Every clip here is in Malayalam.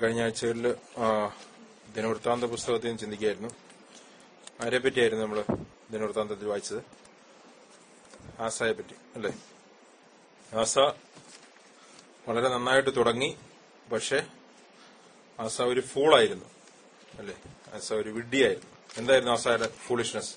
കഴിഞ്ഞ ആഴ്ചകളിൽ ദിനവൃത്താന്ത പുസ്തകത്തിൽ ചിന്തിക്കുകയായിരുന്നു. ആരെ പറ്റിയായിരുന്നു നമ്മൾ ദിനവൃത്താന്തത്തിൽ വായിച്ചത്? ആസയെ പറ്റി അല്ലേ? ആസ വളരെ നന്നായിട്ട് തുടങ്ങി, പക്ഷെ ആസ ഒരു ഫൂളായിരുന്നു അല്ലേ? ആസ ഒരു വിഡ്ഢിയായിരുന്നു. എന്തായിരുന്നു ആസയുടെ ഫൂളിഷ്നെസ്?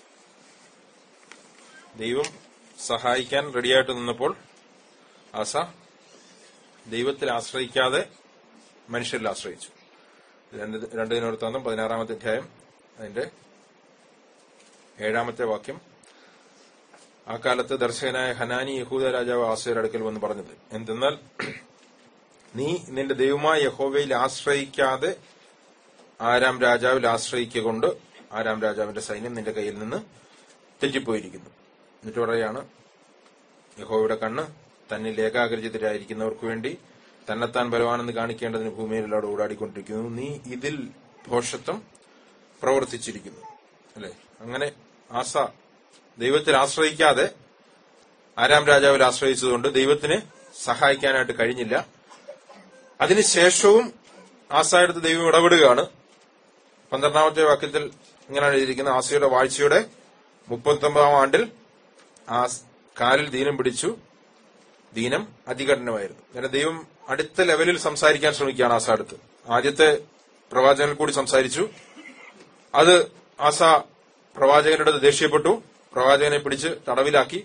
ദൈവം സഹായിക്കാൻ റെഡിയായിട്ട് നിന്നപ്പോൾ ആസ ദൈവത്തിൽ ആശ്രയിക്കാതെ മനുഷ്യരിൽ ആശ്രയിച്ചു. 2 ദിനവൃത്താന്തം 16-ാമത്തെ അധ്യായം അതിന്റെ 7-ാമത്തെ വാക്യം. ആ കാലത്ത് ദർശകനായ ഹനാനി യഹൂദ രാജാവ് ആസയുടെ അടുക്കൽ വന്ന് പറഞ്ഞത് എന്തെന്നാൽ, നീ നിന്റെ ദൈവമായ യഹോവയിൽ ആശ്രയിക്കാതെ ആരാം രാജാവിൽ ആശ്രയിക്കൊണ്ട് ആരാം രാജാവിന്റെ സൈന്യം നിന്റെ കയ്യിൽ നിന്ന് തെറ്റിപ്പോയിരിക്കുന്നു. എന്നിട്ട് പറയാണ്, യഹോവയുടെ കണ്ണ് തന്നിൽ ഏകാഗ്രചിതരായിരിക്കുന്നവർക്ക് വേണ്ടി തന്നെത്താൻ ബലവാനെന്ന് കാണിക്കേണ്ടതിന് ഭൂമിയിലെല്ലാവരും ഓടാടിക്കൊണ്ടിരിക്കുന്നു. നീ ഇതിൽ ഭോഷത്വം പ്രവർത്തിച്ചിരിക്കുന്നു അല്ലെ? അങ്ങനെ ആസ ദൈവത്തിൽ ആശ്രയിക്കാതെ ആരാം രാജാവിൽ ആശ്രയിച്ചതുകൊണ്ട് ദൈവത്തിന് സഹായിക്കാനായിട്ട് കഴിഞ്ഞില്ല. അതിനുശേഷവും ആസയുടെ ദൈവം ഇടപെടുകയാണ്. 12-ാമത്തെ വാക്യത്തിൽ ഇങ്ങനെയാണ് എഴുതിയിരിക്കുന്നത്, ആസയുടെ വാഴ്ചയുടെ 39-ാം ആണ്ടിൽ ആ കാലിൽ ദീനം പിടിച്ചു. ദീനം അതികഠിനമായിരുന്നു. അങ്ങനെ ദൈവം അടുത്ത ലെവലിൽ സംസാരിക്കാൻ ശ്രമിക്കുകയാണ് ആസ അടുത്ത്. ആദ്യത്തെ പ്രവാചകനിൽ കൂടി സംസാരിച്ചു. അത് ആസ പ്രവാചകന്റെ അടുത്ത് ദേഷ്യപ്പെട്ടു, പ്രവാചകനെ പിടിച്ച് തടവിലാക്കി.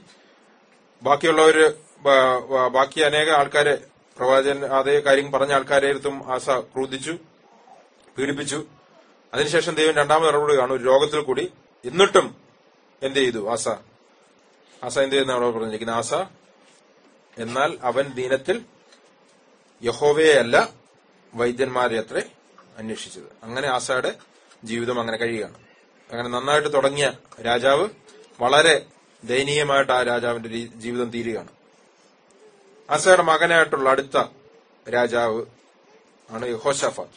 ബാക്കി അനേക ആൾക്കാരെ, പ്രവാചകൻ അതേ കാര്യം പറഞ്ഞ ആൾക്കാരെ അടുത്തും ആസ ക്രൂദ്ധിച്ചു, പീഡിപ്പിച്ചു. അതിനുശേഷം ദൈവം രണ്ടാമത് ഇടപെടുകയാണ് ഒരു രോഗത്തിൽ കൂടി. എന്നിട്ടും എന്ത് ചെയ്തു ആസ എന്ത് ചെയ്യുന്ന അവിടെ പറഞ്ഞിരിക്കുന്നത്? ആസ എന്നാൽ അവൻ ദീനത്തിൽ യഹോവയെയല്ല വൈദ്യന്മാരെ അത്രേ അന്വേഷിച്ചത്. അങ്ങനെ ആസയുടെ ജീവിതം അങ്ങനെ കഴിയുകയാണ്. അങ്ങനെ നന്നായിട്ട് തുടങ്ങിയ രാജാവ് വളരെ ദയനീയമായിട്ട് ആ രാജാവിന്റെ ജീവിതം തീരുകയാണ്. ആസയുടെ മകനായിട്ടുള്ള അടുത്ത രാജാവ് ആണ് യഹോശാഫാത്ത്.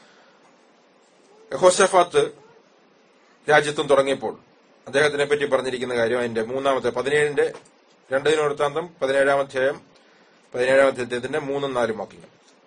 യഹോശാഫാത്ത് രാജ്യത്വം തുടങ്ങിയപ്പോൾ അദ്ദേഹത്തിനെ പറ്റി പറഞ്ഞിരിക്കുന്ന കാര്യം അതിന്റെ 3-ാമത്തെ 17-ന്റെ 2 ദിനവൃത്താന്തം 17-ാം അധ്യായം 17-ാമത്തെ അധ്യായത്തിന്റെ 3-4 വാക്യങ്ങൾ.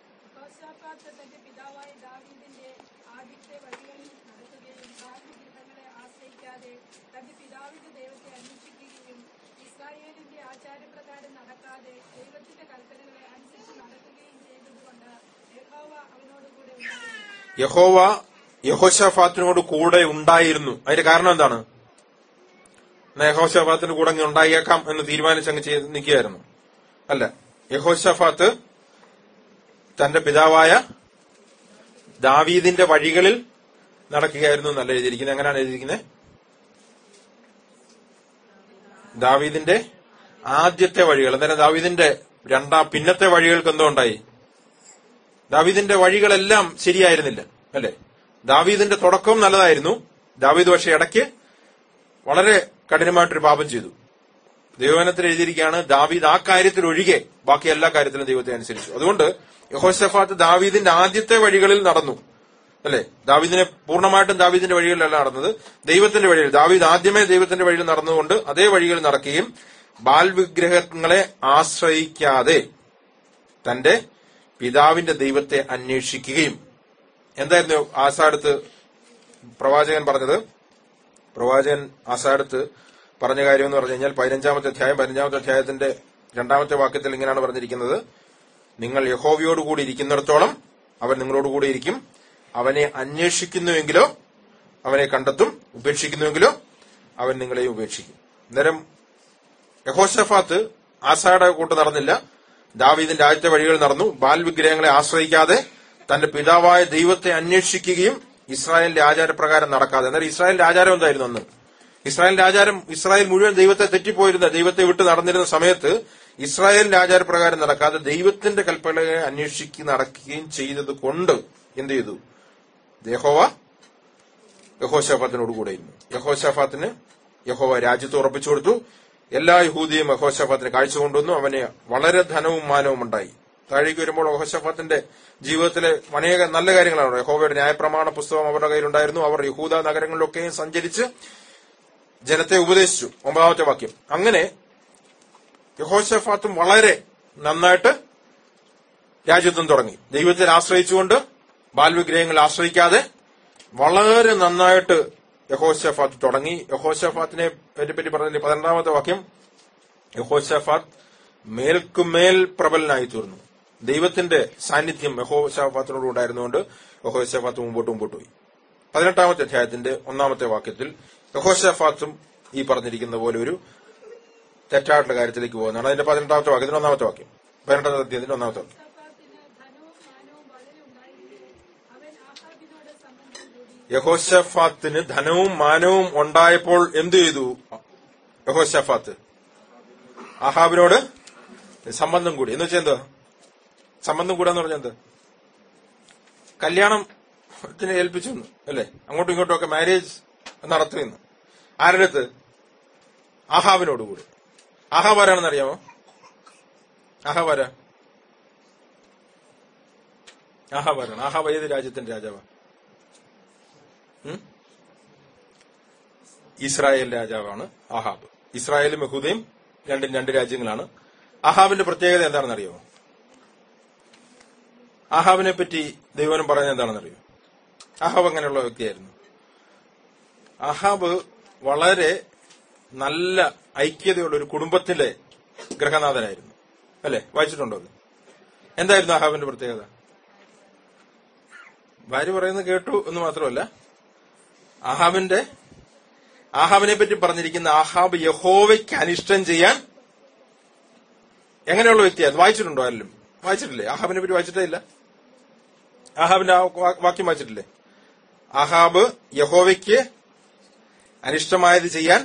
യഹോവ യഹോശാഫാത്തിനോട് കൂടെ ഉണ്ടായിരുന്നു. അതിന്റെ കാരണം എന്താണ്? യഹോശാഫാത്തിന്റെ കൂടെ അങ്ങ് ഉണ്ടായേക്കാം എന്ന് തീരുമാനിച്ചങ്ങ് നിൽക്കുകയായിരുന്നു. അല്ല, യഹോശാഫാത്ത് തന്റെ പിതാവായ ദാവീദിന്റെ വഴികളിൽ നടക്കുകയായിരുന്നു എന്നല്ല എഴുതിയിരിക്കുന്നത്. എങ്ങനെയാണ് എഴുതിയിരിക്കുന്നത്? ദാവീദിന്റെ ആദ്യത്തെ വഴികൾ. അന്നേരം ദാവീദിന്റെ പിന്നത്തെ വഴികൾക്ക് എന്തോ ഉണ്ടായി? ദാവീദിന്റെ വഴികളെല്ലാം ശരിയായിരുന്നില്ല അല്ലെ? ദാവീദിന്റെ തുടക്കം നല്ലതായിരുന്നു. ദാവീദ് പക്ഷെ ഇടയ്ക്ക് വളരെ കഠിനമായിട്ടൊരു പാപം ചെയ്തു. ദൈവവചനത്തിൽ എഴുതിയിരിക്കുകയാണ്, ദാവീദ് ആ കാര്യത്തിൽ ഒഴികെ ബാക്കി എല്ലാ കാര്യത്തിലും ദൈവത്തെ അനുസരിച്ചു. അതുകൊണ്ട് യഹോശാഫാത്ത് ദാവീദിന്റെ ആദ്യത്തെ വഴികളിൽ നടന്നു അല്ലെ? പൂർണ്ണമായിട്ടും ദാവീദിന്റെ വഴികളിലല്ല നടന്നത്, ദൈവത്തിന്റെ വഴിയിൽ. ദാവീദ് ആദ്യമേ ദൈവത്തിന്റെ വഴിയിൽ നടന്നുകൊണ്ട് അതേ വഴികളിൽ നടക്കുകയും ബാൽ വിഗ്രഹങ്ങളെ ആശ്രയിക്കാതെ തന്റെ പിതാവിന്റെ ദൈവത്തെ അന്വേഷിക്കുകയും. എന്തായിരുന്നു ആസടുത്ത് പ്രവാചകൻ പറഞ്ഞത്? പ്രവാചകൻ ആസടുത്ത് പറഞ്ഞ കാര്യം എന്ന് പറഞ്ഞു കഴിഞ്ഞാൽ 15-ാമത്തെ അധ്യായത്തിന്റെ 2-ാമത്തെ വാക്യത്തിൽ ഇങ്ങനെയാണ് പറഞ്ഞിരിക്കുന്നത്, നിങ്ങൾ യഹോവയോടുകൂടി ഇരിക്കുന്നിടത്തോളം അവൻ നിങ്ങളോടുകൂടി ഇരിക്കും. അവനെ അന്വേഷിക്കുന്നുവെങ്കിലോ അവനെ കണ്ടെത്തും, ഉപേക്ഷിക്കുന്നുവെങ്കിലോ അവൻ നിങ്ങളെയും ഉപേക്ഷിക്കും. അന്നേരം യഹോശാഫാത്ത് ആസയുടെ കൂട്ട് നടന്നില്ല, ദാവീദിന്റെ ആദ്യത്തെ വഴികൾ നടന്നു. ബാൽ വിഗ്രഹങ്ങളെ ആശ്രയിക്കാതെ തന്റെ പിതാവായ ദൈവത്തെ അന്വേഷിക്കുകയും ഇസ്രായേലിന്റെ ആചാരപ്രകാരം നടക്കാതെ. എന്നാൽ ഇസ്രായേലിന്റെ ആചാരം എന്തായിരുന്നു അന്ന്? ഇസ്രായേൽ മുഴുവൻ ദൈവത്തെ തെറ്റിപ്പോയിരുന്ന, ദൈവത്തെ വിട്ട് നടന്നിരുന്ന സമയത്ത് ഇസ്രായേലിന്റെ ആചാരപ്രകാരം നടക്കാതെ ദൈവത്തിന്റെ കൽപ്പനകളെ അന്വേഷിച്ച് നടക്കുകയും ചെയ്തത് കൊണ്ട് എന്ത് ചെയ്തു? യഹോവ യഹോശാഫാത്തിനോട് കൂടെയിരുന്നു. യഹോശാഫാത്തിന് യഹോവ രാജ്യത്ത് ഉറപ്പിച്ചു കൊടുത്തു. എല്ലാ യഹൂദിയും യഹോശാഫാത്തിന് കാഴ്ച കൊണ്ടുവന്നു. അവന് വളരെ ധനവും മാനവും ഉണ്ടായി. താഴേക്ക് വരുമ്പോൾ യഹോശാഫാത്തിന്റെ ജീവിതത്തിലെ അനേക നല്ല കാര്യങ്ങളാണ്. യഹോവയുടെ ന്യായപ്രമാണ പുസ്തകം അവരുടെ കയ്യിലുണ്ടായിരുന്നു. അവർ യഹൂദ നഗരങ്ങളിലൊക്കെയും സഞ്ചരിച്ച് ജനത്തെ ഉപദേശിച്ചു. 9-ാമത്തെ വാക്യം. അങ്ങനെ യഹോശാഫാത്തും വളരെ നന്നായിട്ട് രാജ്യത്വം തുടങ്ങി. ദൈവത്തിൽ ആശ്രയിച്ചുകൊണ്ട് ബാൽവിഗ്രഹങ്ങൾ ആശ്രയിക്കാതെ വളരെ നന്നായിട്ട് യഹോശാഫാത്ത് തുടങ്ങി. യഹോശാഫാത്തിനെ പറ്റി പറഞ്ഞ 12-ാമത്തെ വാക്യം, യഹോശാഫാത്ത് മേൽക്കുമേൽ പ്രബലനായി തീർന്നു. ദൈവത്തിന്റെ സാന്നിധ്യം യഹോശാഫാത്തിനോട് ഉണ്ടായിരുന്നുകൊണ്ട് യഹോശാഫാത്ത് മുമ്പോട്ട് പോയി. 18-ാമത്തെ അധ്യായത്തിന്റെ 1-ാമത്തെ വാക്യത്തിൽ യഹോശാഫാത്തും ഈ പറഞ്ഞിരിക്കുന്ന പോലെ ഒരു തെറ്റായിട്ടുള്ള കാര്യത്തിലേക്ക് പോകുന്നതാണ്. അതിന്റെ 18-ാമത്തെ വാക്യത്തിന്റെ 1-ാമത്തെ വാക്യം, 18-ാമത്തെ അധ്യായത്തിന്റെ 1-ാമത്തെ വാക്യം. യഹോശാഫാത്തിന് ധനവും മാനവും ഉണ്ടായപ്പോൾ എന്തു ചെയ്തു? യഹോശാഫാത്ത് ആഹാബിനോട് സംബന്ധം കൂടി. എന്ന് വെച്ചാൽ എന്താ സംബന്ധം കൂടാന്ന് പറഞ്ഞാൽ എന്താ? കല്യാണത്തിന് ഏൽപ്പിച്ചു അല്ലെ? അങ്ങോട്ടും ഇങ്ങോട്ടും ഒക്കെ മാരേജ് നടത്തുന്നു. ആരുടെ അടുത്ത്? ആഹാബിനോടുകൂടി. ആഹാബ് ആരാണെന്ന് അറിയാമോ? ആഹാബ് ആരാ? ആഹാബ് ആരാണ്? ആഹാബ് ഏത് രാജ്യത്തിന്റെ രാജാവാണ്? ഇസ്രായേൽ രാജാവാണ് ആഹാബ്. ഇസ്രായേലും യഹൂദയും രണ്ടും രണ്ട് രാജ്യങ്ങളാണ്. ആഹാബിന്റെ പ്രത്യേകത എന്താണെന്ന് അറിയാമോ? ആഹാബിനെ പറ്റി ദൈവം പറയുന്നത് എന്താണെന്ന് അറിയോ? ആഹാബ് അങ്ങനെയുള്ള വ്യക്തിയായിരുന്നു. ആഹാബ് വളരെ നല്ല ഐക്യതയുള്ള ഒരു കുടുംബത്തിലെ ഗൃഹനാഥനായിരുന്നു അല്ലെ? വായിച്ചിട്ടുണ്ടോ അത്? എന്തായിരുന്നു ആഹാബിന്റെ പ്രത്യേകത? ഭാര്യ പറയുന്നത് കേട്ടു എന്ന് മാത്രമല്ല, ആഹാബിനെ പറ്റി പറഞ്ഞിരിക്കുന്ന ആഹാബ് യഹോവയ്ക്ക് അനിഷ്ടം ചെയ്യാൻ എങ്ങനെയുള്ള വ്യക്തിയായിരുന്നു? വായിച്ചിട്ടുണ്ടോ? ആരെങ്കിലും വായിച്ചിട്ടില്ലേ? ആഹാബിനെ പറ്റി വായിച്ചിട്ടേ ഇല്ല. ആഹാബിന്റെ ആ വാക്യം വായിച്ചിട്ടില്ലേ? ആഹാബ് യഹോവയ്ക്ക് അനിഷ്ടമായത് ചെയ്യാൻ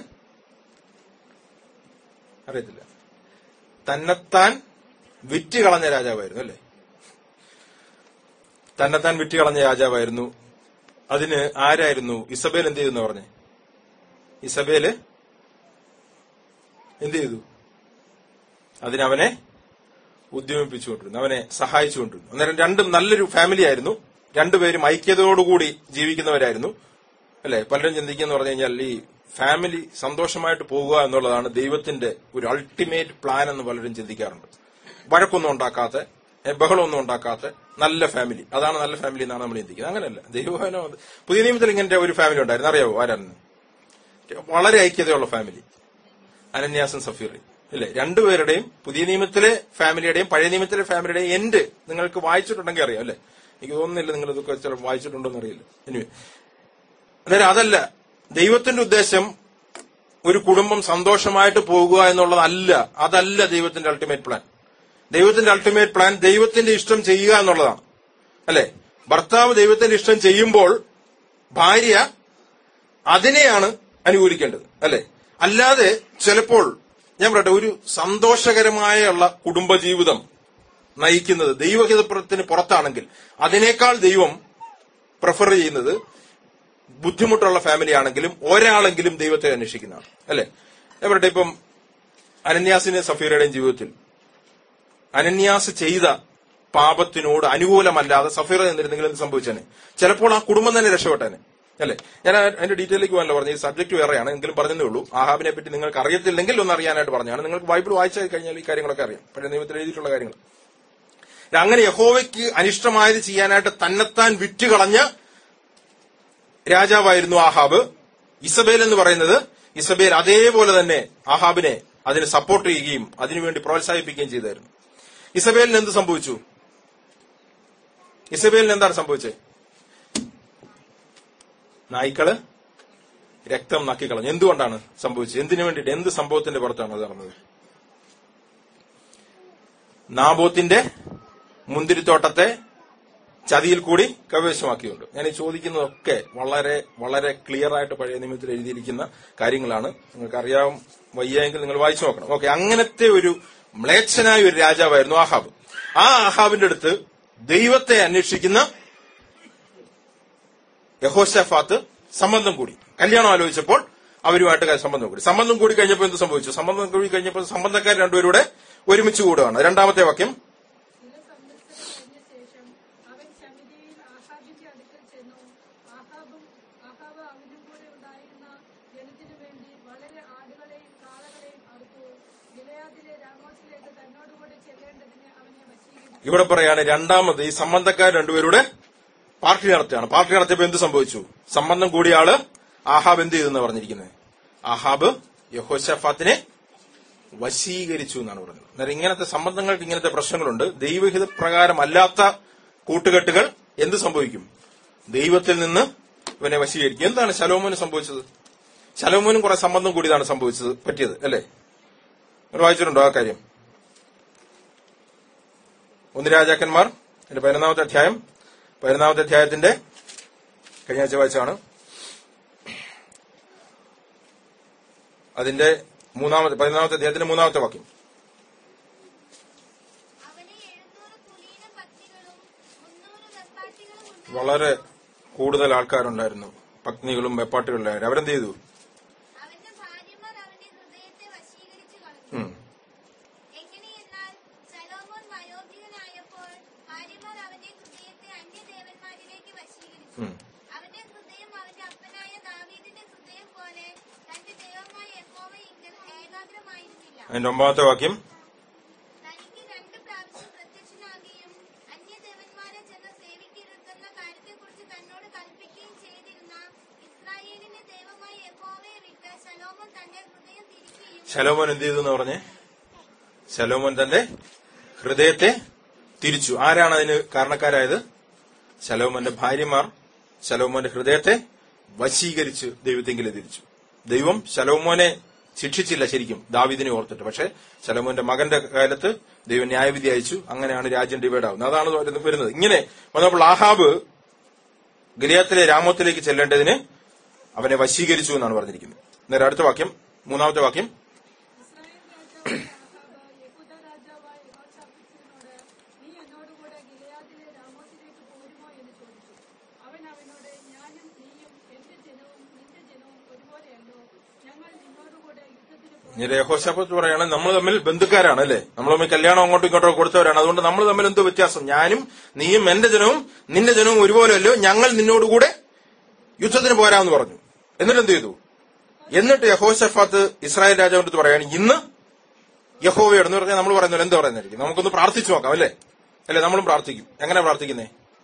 അറിയത്തില്ല. തന്നെത്താൻ വിറ്റുകളഞ്ഞ രാജാവായിരുന്നു അല്ലെ? തന്നെത്താൻ വിറ്റുകളഞ്ഞ രാജാവായിരുന്നു. അതിന് ആരായിരുന്നു? ഇസബേൽ എന്ത് ചെയ്തു പറഞ്ഞേ? ഇസബേല് എന്ത് ചെയ്തു? അതിനവനെ ഉദ്യമിപ്പിച്ചുകൊണ്ടിരുന്നു, അവനെ സഹായിച്ചുകൊണ്ടിരുന്നു. അന്നേരം രണ്ടും നല്ലൊരു ഫാമിലി ആയിരുന്നു. രണ്ടുപേരും ഐക്യതയോടുകൂടി ജീവിക്കുന്നവരായിരുന്നു അല്ലെ? പലരും ചിന്തിക്കുന്ന പറഞ്ഞു കഴിഞ്ഞാൽ ഈ ഫാമിലി സന്തോഷമായിട്ട് പോകുക എന്നുള്ളതാണ് ദൈവത്തിന്റെ ഒരു അൾട്ടിമേറ്റ് പ്ലാൻ എന്ന് പലരും ചിന്തിക്കാറുണ്ട്. വഴക്കൊന്നും ഉണ്ടാക്കാത്ത, ബഹളമൊന്നും ഉണ്ടാക്കാത്ത നല്ല ഫാമിലി, അതാണ് നല്ല ഫാമിലി എന്നാണ് നമ്മൾ ചിന്തിക്കുന്നത്. അങ്ങനെയല്ല. ദൈവഭവനം പുതിയ നിയമത്തിൽ ഇങ്ങനെ ഒരു ഫാമിലി ഉണ്ടായിരുന്നു. അറിയാവോ ആരാണെന്ന്? വളരെ ഐക്യതയുള്ള ഫാമിലി, അനന്യാസും സഫീറും ഇല്ലേ? രണ്ടുപേരുടെയും പുതിയ നിയമത്തിലെ ഫാമിലിയുടെയും പഴയ നിയമത്തിലെ ഫാമിലിയുടെയും എൻഡ് നിങ്ങൾക്ക് വായിച്ചിട്ടുണ്ടെങ്കിൽ അറിയാം അല്ലെ? എനിക്ക് തോന്നുന്നില്ല നിങ്ങൾ ഇതൊക്കെ ചിലപ്പോൾ വായിച്ചിട്ടുണ്ടോ എന്ന് അറിയില്ല. ഇനി അന്നേരം അതല്ല ദൈവത്തിന്റെ ഉദ്ദേശം. ഒരു കുടുംബം സന്തോഷമായിട്ട് പോകുക എന്നുള്ളതല്ല, അതല്ല ദൈവത്തിന്റെ അൾട്ടിമേറ്റ് പ്ലാൻ. ദൈവത്തിന്റെ അൾട്ടിമേറ്റ് പ്ലാൻ ദൈവത്തിന്റെ ഇഷ്ടം ചെയ്യുക എന്നുള്ളതാണ് അല്ലെ? ഭർത്താവ് ദൈവത്തിന്റെ ഇഷ്ടം ചെയ്യുമ്പോൾ ഭാര്യ അതിനെയാണ് അനുകൂലിക്കേണ്ടത് അല്ലെ? അല്ലാതെ ചിലപ്പോൾ ഞാൻ പറയട്ടെ, ഒരു സന്തോഷകരമായുള്ള കുടുംബജീവിതം നയിക്കുന്നത് ദൈവഹിതത്തിന് പുറത്താണെങ്കിൽ അതിനേക്കാൾ ദൈവം പ്രിഫർ ചെയ്യുന്നത് ബുദ്ധിമുട്ടുള്ള ഫാമിലി ആണെങ്കിലും ഒരാളെങ്കിലും ദൈവത്തെ അന്വേഷിക്കുന്നതാണ് അല്ലെ? ഞാൻ പറയട്ടെ, ഇപ്പം അനന്യാസിന്റെ സഫീറയുടെയും ജീവിതത്തിൽ അനന്യാസ് ചെയ്ത പാപത്തിനോട് അനുകൂലമല്ലാതെ സഫീറ എന്നിരുന്നെങ്കിലും എന്ത് സംഭവിച്ചേനെ? ചിലപ്പോൾ ആ കുടുംബം തന്നെ രക്ഷപ്പെട്ടേനെ അല്ലെ? ഞാൻ അതിന്റെ ഡീറ്റെയിലേക്ക് പോകാനല്ല പറഞ്ഞു, ഈ സബ്ജക്ട് വേറെയാണ്, എങ്കിലും പറഞ്ഞതേ ഉള്ളൂ. ആഹാബിനെ പറ്റി നിങ്ങൾക്ക് അറിയത്തില്ലെങ്കിൽ ഒന്ന് അറിയാനായിട്ട് പറഞ്ഞാണ്. നിങ്ങൾക്ക് ബൈബിൾ വായിച്ചു കഴിഞ്ഞാൽ ഈ കാര്യങ്ങളൊക്കെ അറിയാം, പഴയ നിയമത്തിൽ എഴുതിയിട്ടുള്ള കാര്യങ്ങൾ. അങ്ങനെ യഹോവയ്ക്ക് അനിഷ്ടമായത് ചെയ്യാനായിട്ട് തന്നെത്താൻ വിറ്റുകളഞ്ഞ രാജാവായിരുന്നു ആഹാബ്. ഇസബേൽ എന്ന് പറയുന്നത്, ഇസബേൽ അതേപോലെ തന്നെ ആഹാബിനെ അതിന് സപ്പോർട്ട് ചെയ്യുകയും അതിനുവേണ്ടി പ്രോത്സാഹിപ്പിക്കുകയും ചെയ്തായിരുന്നു. ഇസബേലിന് എന്ത് സംഭവിച്ചു? ഇസബേലിന് എന്താണ് സംഭവിച്ചത്? നായ്ക്കള് രക്തം നക്കിക്കളഞ്ഞു. എന്തുകൊണ്ടാണ് സംഭവിച്ചത്? എന്തിനു വേണ്ടിയിട്ട്? എന്ത് സംഭവത്തിന്റെ പുറത്താണ് അത് നടന്നത്? നാബോത്തിന്റെ മുന്തിരിത്തോട്ടത്തെ ചതിയിൽ കൂടി കൈവശമാക്കിയുണ്ട്. ഞാൻ ഈ ചോദിക്കുന്നതൊക്കെ വളരെ വളരെ ക്ലിയർ ആയിട്ട് പഴയ നിയമത്തിൽ എഴുതിയിരിക്കുന്ന കാര്യങ്ങളാണ്. നിങ്ങൾക്ക് അറിയാം, വയ്യെങ്കിൽ നിങ്ങൾ വായിച്ചു നോക്കണം. ഓക്കെ, അങ്ങനത്തെ ഒരു മ്ലേച്ഛനായ ഒരു രാജാവായിരുന്നു ആഹാബ്. ആ ആഹാബിന്റെ അടുത്ത് ദൈവത്തെ അന്വേഷിക്കുന്ന യഹോശാഫാത്ത് സംബന്ധം കൂടി. കല്യാണം ആലോചിച്ചപ്പോൾ അവരുമായിട്ട് സംബന്ധം കൂടി കഴിഞ്ഞപ്പോൾ എന്ത് സംഭവിച്ചു? സംബന്ധം കൂടി കഴിഞ്ഞപ്പോൾ സംബന്ധക്കാർ രണ്ടുപേരുടെ ഒരുമിച്ച് കൂടുകയാണ്. 2-ാമത്തെ വാക്യം, ഇവിടെ പറയാണ് രണ്ടാമത് ഈ സംബന്ധക്കാർ രണ്ടുപേരുടെ പാർട്ടി നടത്തുകയാണ്. പാർട്ടി നടത്തിയപ്പോ എന്ത് സംഭവിച്ചു? സംബന്ധം കൂടിയ ആള് ആഹാബ് എന്ത് ചെയ്തെന്ന് പറഞ്ഞിരിക്കുന്നത്? ആഹാബ് യഹോശാഫാത്തിനെ വശീകരിച്ചു എന്നാണ് പറയുന്നത്. അന്നേരം ഇങ്ങനത്തെ സംബന്ധങ്ങൾക്ക് ഇങ്ങനത്തെ പ്രശ്നങ്ങളുണ്ട്. ദൈവഹിത പ്രകാരമല്ലാത്ത കൂട്ടുകെട്ടുകൾ എന്ത് സംഭവിക്കും? ദൈവത്തിൽ നിന്ന് ഇവനെ വശീകരിക്കും. എന്താണ് ശലോമോന് സംഭവിച്ചത്? ശലോമോനും കുറെ സംബന്ധം കൂടിയതാണ് സംഭവിച്ചത്, പറ്റിയത് അല്ലേ? നിങ്ങൾ വായിച്ചിട്ടുണ്ടോ ആ കാര്യം? 1 രാജാക്കന്മാർ 11-ാമത്തെ അധ്യായം, 11-ാമത്തെ അധ്യായത്തിന്റെ കഴിഞ്ഞ ആഴ്ച വായിച്ചാണ്. അതിന്റെ 11-ാമത്തെ അധ്യായത്തിന്റെ 3-ാമത്തെ വാക്യം. വളരെ കൂടുതൽ ആൾക്കാരുണ്ടായിരുന്നു, പത്നികളും വെപ്പാട്ടുകളുണ്ടായിരുന്നു. അവരെന്ത് ചെയ്തു? അതിന്റെ 9-ാമത്തെ വാക്യം. ശലോമോൻ എന്ത് ചെയ്തു എന്ന് പറഞ്ഞേ? ശലോമോൻ തന്റെ ഹൃദയത്തെ തിരിച്ചു. ആരാണ് അതിന് കാരണക്കാരായത്? ശലോമോന്റെ ഭാര്യമാർ ശലോമോന്റെ ഹൃദയത്തെ വശീകരിച്ച് ദൈവത്തെങ്കിലും തിരിച്ചു. ദൈവം ശലോമോനെ ശിക്ഷിച്ചില്ല ശരിക്കും, ദാവീദിനെ ഓർത്തിട്ട്. പക്ഷെ ശലോമോന്റെ മകന്റെ കാലത്ത് ദൈവം ന്യായവിധി അയച്ചു. അങ്ങനെയാണ് രാജ്യം ഡിവൈഡ് ആവുന്നത്. അതാണ് വരുന്നത്. ഇങ്ങനെ വന്നപ്പോൾ ആഹാബ് ഗിലെയാത്തിലെ രാമോത്തിലേക്ക് ചെല്ലേണ്ടതിന് അവനെ വശീകരിച്ചു എന്നാണ് പറഞ്ഞിരിക്കുന്നത്. നേരെ അടുത്ത വാക്യം, 3-ാമത്തെ വാക്യം. യഹോശാഫാത്ത് പറയാണ്, നമ്മൾ തമ്മിൽ ബന്ധുക്കാരാണ് അല്ലെ, നമ്മൾ തമ്മിൽ കല്യാണം അങ്ങോട്ടും ഇങ്ങോട്ടും കൊടുത്തവരാണ്. അതുകൊണ്ട് നമ്മൾ തമ്മിൽ എന്തോ വ്യത്യാസം? ഞാനും നീയും എന്റെ ജനവും നിന്റെ ജനവും ഒരുപോലെയല്ലോ, ഞങ്ങൾ നിന്നോടുകൂടെ യുദ്ധത്തിന് പോരാന്ന് പറഞ്ഞു. എന്നിട്ട് എന്ത് ചെയ്തു? എന്നിട്ട് യഹോശാഫാത്ത് ഇസ്രായേൽ രാജാവിന്റെ അടുത്ത് പറയാണ്, ഇന്ന് യഹോവയോടെന്ന് പറഞ്ഞാൽ നമ്മൾ പറയുന്നത് എന്താ പറയുന്നതായിരിക്കും? നമുക്കൊന്ന് പ്രാർത്ഥിച്ചു നോക്കാം അല്ലേ? നമ്മളും പ്രാർത്ഥിക്കും. എങ്ങനെ പ്രാർത്ഥിക്കുന്നേ?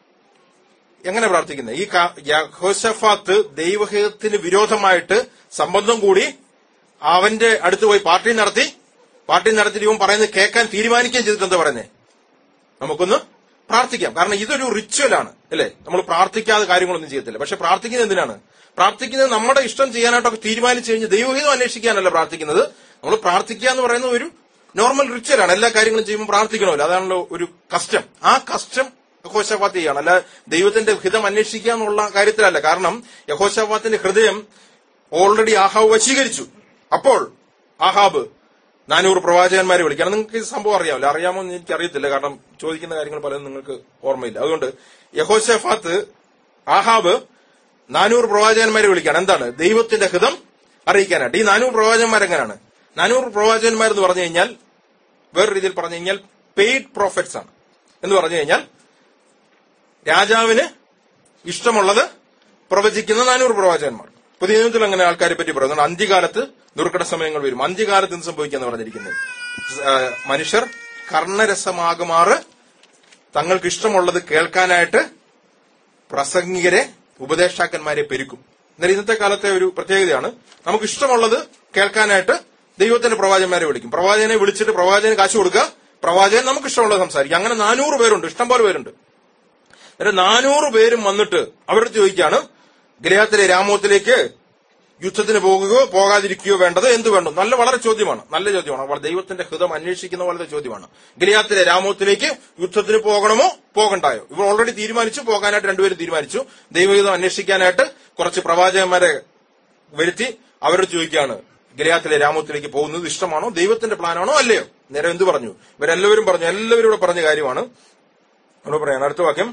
ഈ യഹോശാഫാത്ത് ദൈവഹിതത്തിന് വിരോധമായിട്ട് സംബന്ധം കൂടി അവന്റെ അടുത്ത് പോയി പാർട്ടി നടത്തി ഇവൻ പറയുന്നത് കേൾക്കാൻ തീരുമാനിക്കുകയും ചെയ്തിട്ട് എന്താ പറയുന്നേ? നമുക്കൊന്ന് പ്രാർത്ഥിക്കാം. കാരണം ഇതൊരു റിച്വലാണ് അല്ലെ? നമ്മൾ പ്രാർത്ഥിക്കാതെ കാര്യങ്ങളൊന്നും ചെയ്യത്തില്ല. പക്ഷെ പ്രാർത്ഥിക്കുന്നത് എന്തിനാണ്? പ്രാർത്ഥിക്കുന്നത് നമ്മുടെ ഇഷ്ടം ചെയ്യാനായിട്ടൊക്കെ തീരുമാനിച്ചു കഴിഞ്ഞ് ദൈവഹിതം അന്വേഷിക്കാനല്ല പ്രാർത്ഥിക്കുന്നത്. നമ്മൾ പ്രാർത്ഥിക്കുക എന്ന് പറയുന്നത് ഒരു നോർമൽ റിച്വലാണ്. എല്ലാ കാര്യങ്ങളും ചെയ്യുമ്പോൾ പ്രാർത്ഥിക്കണമല്ലോ, അതാണല്ലോ ഒരു കസ്റ്റം. ആ കസ്റ്റം യഹോശാഫാത്ത് ചെയ്യാണ്, അല്ല ദൈവത്തിന്റെ ഹിതം അന്വേഷിക്കുക എന്നുള്ള കാര്യത്തിലല്ല. കാരണം യഹോശാഫാത്തിന്റെ ഹൃദയം ഓൾറെഡി ആഹാബ് വശീകരിച്ചു. അപ്പോൾ ആഹാബ് 400 പ്രവാചകന്മാരെ വിളിക്കണം. നിങ്ങൾക്ക് ഈ സംഭവം അറിയാമല്ലോ? അറിയാമോ എന്ന് എനിക്കറിയത്തില്ല, കാരണം ചോദിക്കുന്ന കാര്യങ്ങൾ പലതും നിങ്ങൾക്ക് ഓർമ്മയില്ല. അതുകൊണ്ട് യഹോശാഫാത്ത് ആഹാബ് 400 പ്രവാചകന്മാരെ വിളിക്കുകയാണ്. എന്താണ്? ദൈവത്തിന്റെ ഹിതം അറിയിക്കാനായിട്ട്. ഈ 400 പ്രവാചകന്മാരെങ്ങനെയാണ്? 400 പ്രവാചകന്മാരെന്ന് പറഞ്ഞു കഴിഞ്ഞാൽ, വേറെ രീതിയിൽ പറഞ്ഞു കഴിഞ്ഞാൽ പെയ്ഡ് പ്രോഫറ്റ്സ് ആണ്. എന്ന് പറഞ്ഞു കഴിഞ്ഞാൽ രാജാവിന് ഇഷ്ടമുള്ളത് പ്രവചിക്കുന്ന 400 പ്രവാചകന്മാർ. പുതിയ നിയമത്തിൽ അങ്ങനെ ആൾക്കാരെ പറ്റി പറയുന്നത്. അന്ത്യകാലത്ത് ദുർഘട സമയങ്ങൾ വരും. അന്ത്യകാലത്ത് എന്ത് സംഭവിക്കാന്ന് പറഞ്ഞിരിക്കുന്നത്? മനുഷ്യർ കർണരസമാകുമാറ് തങ്ങൾക്ക് ഇഷ്ടമുള്ളത് കേൾക്കാനായിട്ട് പ്രസംഗികരെ, ഉപദേഷ്ടാക്കന്മാരെ പെരുക്കും. എന്നാൽ ഇന്നത്തെ കാലത്തെ ഒരു പ്രത്യേകതയാണ്, നമുക്ക് ഇഷ്ടമുള്ളത് കേൾക്കാനായിട്ട് ദൈവത്തിന്റെ പ്രവാചകന്മാരെ വിളിക്കും. പ്രവാചകനെ വിളിച്ചിട്ട് പ്രവാചകന് കാശ് കൊടുക്കുക, പ്രവാചകൻ നമുക്ക് ഇഷ്ടമുള്ളത് സംസാരിക്കും. അങ്ങനെ 400 പേരുണ്ട്, ഇഷ്ടംപോലെ പേരുണ്ട്. 400 പേരും വന്നിട്ട് അവരുടെ ചോദിക്കാണ്, ഗിലെയാത്തിലെ രാമോത്തിലേക്ക് യുദ്ധത്തിന് പോകുകയോ പോകാതിരിക്കുകയോ വേണ്ടത് എന്ത് വേണം? വളരെ ചോദ്യമാണ്, നല്ല ചോദ്യമാണ്. ദൈവത്തിന്റെ ഹൃദയം അന്വേഷിക്കുന്ന പോലത്തെ ചോദ്യമാണ്. ഗിലെയാത്തിലെ രാമോത്തിലേക്ക് യുദ്ധത്തിന് പോകണമോ പോകണ്ടായോ? ഇവർ ഓൾറെഡി തീരുമാനിച്ചു, പോകാനായിട്ട് രണ്ടുപേരും തീരുമാനിച്ചു. ദൈവഹിതം അന്വേഷിക്കാനായിട്ട് കുറച്ച് പ്രവാചകന്മാരെ വരുത്തി അവരോട് ചോദിക്കുകയാണ്, ഗിലെയാത്തിലെ രാമോത്തിലേക്ക് പോകുന്നത് ഇഷ്ടമാണോ, ദൈവത്തിന്റെ പ്ലാനാണോ അല്ലയോ? നേരെ എന്ത് പറഞ്ഞു? ഇവരെല്ലാവരും പറഞ്ഞു, എല്ലാവരും ഇവിടെ പറഞ്ഞ കാര്യമാണ്. അവിടെ പറയാണ് അടുത്ത വാക്യം.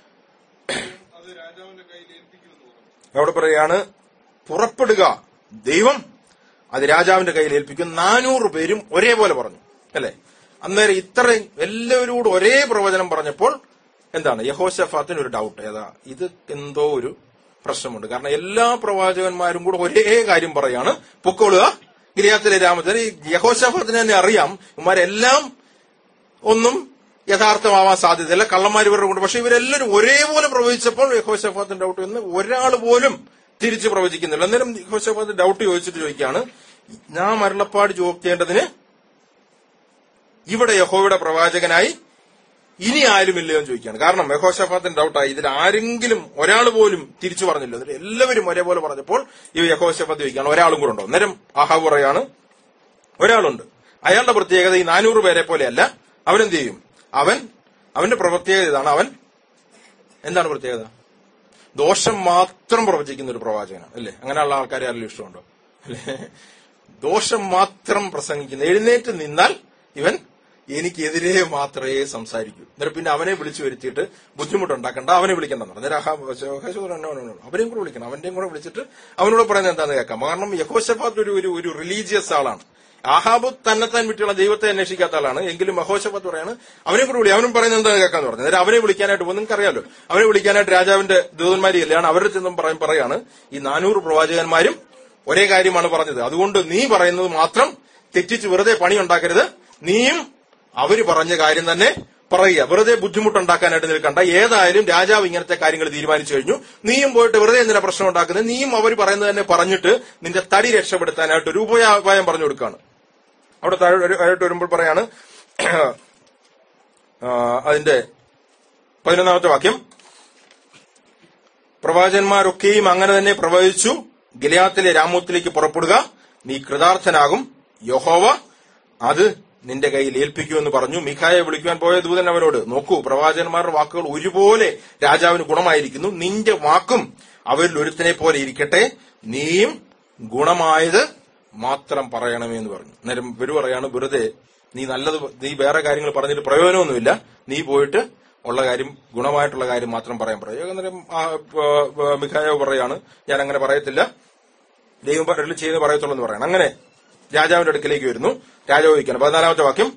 അവിടെ പറയാണ്, പുറപ്പെടുക, ദൈവം അത് രാജാവിന്റെ കയ്യിൽ ഏൽപ്പിക്കും. 400 പേരും ഒരേപോലെ പറഞ്ഞു അല്ലെ? അന്നേരം ഇത്രയും എല്ലാവരോടും ഒരേ പ്രവചനം പറഞ്ഞപ്പോൾ എന്താണ്? യഹോശാഫാത്തിന് ഒരു ഡൗട്ട്. ഇത് എന്തോ ഒരു പ്രശ്നമുണ്ട്. കാരണം എല്ലാ പ്രവാചകന്മാരും കൂടെ ഒരേ കാര്യം പറയാണ്, പൊക്കോളുക ഗിലെയാത്തിലെ രാമത്തിന്. യഹോശാഫാത്തിന് തന്നെ അറിയാം ഇവന്മാരെല്ലാം ഒന്നും യഥാർത്ഥമാവാൻ സാധ്യതയില്ല, കള്ളന്മാർ ഇവരുടെ കൊണ്ട്. പക്ഷെ ഇവരെല്ലാവരും ഒരേപോലെ പ്രവചിച്ചപ്പോൾ യഹോശാഫാത്തിന് ഡൗട്ട് വന്ന് ഒരാൾ പോലും തിരിച്ച് പ്രവചിക്കുന്നില്ല. അന്നേരം യഹോശാഫാത്ത് ഡൗട്ട് ചോദിക്കുകയാണ്, നാം അരുളപ്പാട് ചോദിക്കേണ്ടതിന് ഇവിടെ യഹോവയുടെ പ്രവാചകനായി ഇനി ആരുമില്ലയോ എന്ന് ചോദിക്കുകയാണ്. കാരണം യഹോശാഫാത്തിന് ഡൗട്ടായി, ഇതിൽ ആരെങ്കിലും ഒരാൾ പോലും തിരിച്ചു പറഞ്ഞില്ല. എന്നിട്ട് എല്ലാവരും ഒരേപോലെ പറഞ്ഞപ്പോൾ ഈ യഹോശാഫാത്ത് ചോദിക്കുകയാണ്, ഒരാളും കൂടെ ഉണ്ടോ? അന്നേരം ആഹാബ് പറയാണ്, ഒരാളുണ്ട്. അയാളുടെ പ്രത്യേകത ഈ 400 പേരെ പോലെയല്ല. അവനെന്ത് ചെയ്യും? അവന്റെ പ്രത്യേകത ഇതാണ്. അവൻ എന്താണ് പ്രത്യേകത? ദോഷം മാത്രം പ്രവചിക്കുന്ന ഒരു പ്രവാചകനാണ്, അല്ലേ? അങ്ങനെയുള്ള ആൾക്കാരെ ആരെങ്കിലും ഇഷ്ടമുണ്ടോ? അല്ലേ? ദോഷം മാത്രം പ്രസംഗിക്കുന്ന, എഴുന്നേറ്റ് നിന്നാൽ ഇവൻ എനിക്കെതിരെ മാത്രമേ സംസാരിക്കൂ. എന്നിട്ട് പിന്നെ അവനെ വിളിച്ചു വരുത്തിയിട്ട് ബുദ്ധിമുട്ടുണ്ടാക്കണ്ട, അവനെ വിളിക്കണ്ടെന്ന് പറഞ്ഞു. അവനെയും കൂടെ വിളിക്കണം, അവന്റെയും കൂടെ വിളിച്ചിട്ട് അവനോട് പറയുന്നത് എന്താണെന്ന് കേൾക്കാം. കാരണം യഹോശാഫാത്ത് ഒരു റിലീജിയസ് ആളാണ്. ആഹാബ് തന്നെത്താൻ വിട്ടുള്ള ദൈവത്തെ അന്വേഷിക്കാത്ത ആളാണ്. എങ്കിലും യഹോശാഫാത്ത് പറയാണ്, അവനെ കൂടെ വിളി, അവനും പറയുന്നത് എന്താണെന്ന് കേൾക്കാന്ന് പറഞ്ഞു. അന്നേരം അവനെ വിളിക്കാനായിട്ട് നിങ്ങൾക്ക് അറിയാലോ, അവനെ വിളിക്കാനായിട്ട് രാജാവിന്റെ ദൂതന്മാരി അല്ലാണ്. അവരുടെ ചെന്നും പറയാണ്, ഈ 400 പ്രവാചകന്മാരും ഒരേ കാര്യമാണ് പറഞ്ഞത്. അതുകൊണ്ട് നീ പറയുന്നത് മാത്രം തെറ്റിച്ച് വെറുതെ പണി ഉണ്ടാക്കരുത്. നീയും അവര് പറഞ്ഞ കാര്യം തന്നെ പറയുക, വെറുതെ ബുദ്ധിമുട്ടുണ്ടാക്കാനായിട്ട് നിൽക്കണ്ട. ഏതായാലും രാജാവ് ഇങ്ങനത്തെ കാര്യങ്ങൾ തീരുമാനിച്ചു കഴിഞ്ഞു. നീയും പോയിട്ട് വെറുതെ എന്തിനാ പ്രശ്നം ഉണ്ടാക്കുന്നത്? നീയും അവർ പറയുന്നത് തന്നെ പറഞ്ഞിട്ട് നിന്റെ തടി രക്ഷപ്പെടുത്താനായിട്ട് ഒരു ഉപായം പറഞ്ഞു കൊടുക്കുകയാണ്. അവിടെ താഴോട്ട് വരുമ്പോൾ പറയാണ്, അതിന്റെ 11ാമത്തെ വാക്യം, പ്രവാചകന്മാരൊക്കെയും അങ്ങനെ തന്നെ പ്രവചിച്ചു. ഗിലെയാത്തിലെ രാമോത്തിലേക്ക് പുറപ്പെടുക, നീ കൃതാർത്ഥനാകും, യഹോവ അത് നിന്റെ കയ്യിൽ ഏൽപ്പിക്കുമെന്ന് പറഞ്ഞു. മിഖായെ വിളിക്കുവാൻ പോയ ദൂതൻ അവനോട്, നോക്കൂ, പ്രവാചകന്മാരുടെ വാക്കുകൾ ഒരുപോലെ രാജാവിന് ഗുണമായിരിക്കുന്നു. നിന്റെ വാക്കും അവരിൽ ഒരുത്തനെ പോലെ ഇരിക്കട്ടെ, നീയും ഗുണമായത് മാത്രം പറയണമെന്ന് പറഞ്ഞു. അന്നേരം ഇവര് പറയാണ്, വെറുതെ നീ വേറെ കാര്യങ്ങൾ പറഞ്ഞിട്ട് പ്രയോജനമൊന്നുമില്ല, നീ പോയിട്ട് ഉള്ള കാര്യം, ഗുണമായിട്ടുള്ള കാര്യം മാത്രം പറയാൻ പറയും. അന്നേരം മിഖായാവ് പറയാണ്, ഞാൻ അങ്ങനെ പറയത്തില്ല, ദൈവം ചെയ്ത് പറയത്തുള്ളൂ എന്ന് പറയണം. അങ്ങനെ രാജാവിന്റെ അടുക്കലേക്ക് വരുന്നു. രാജാവ് ചോദിക്കണം. 14ാമത്തെ വാക്യം,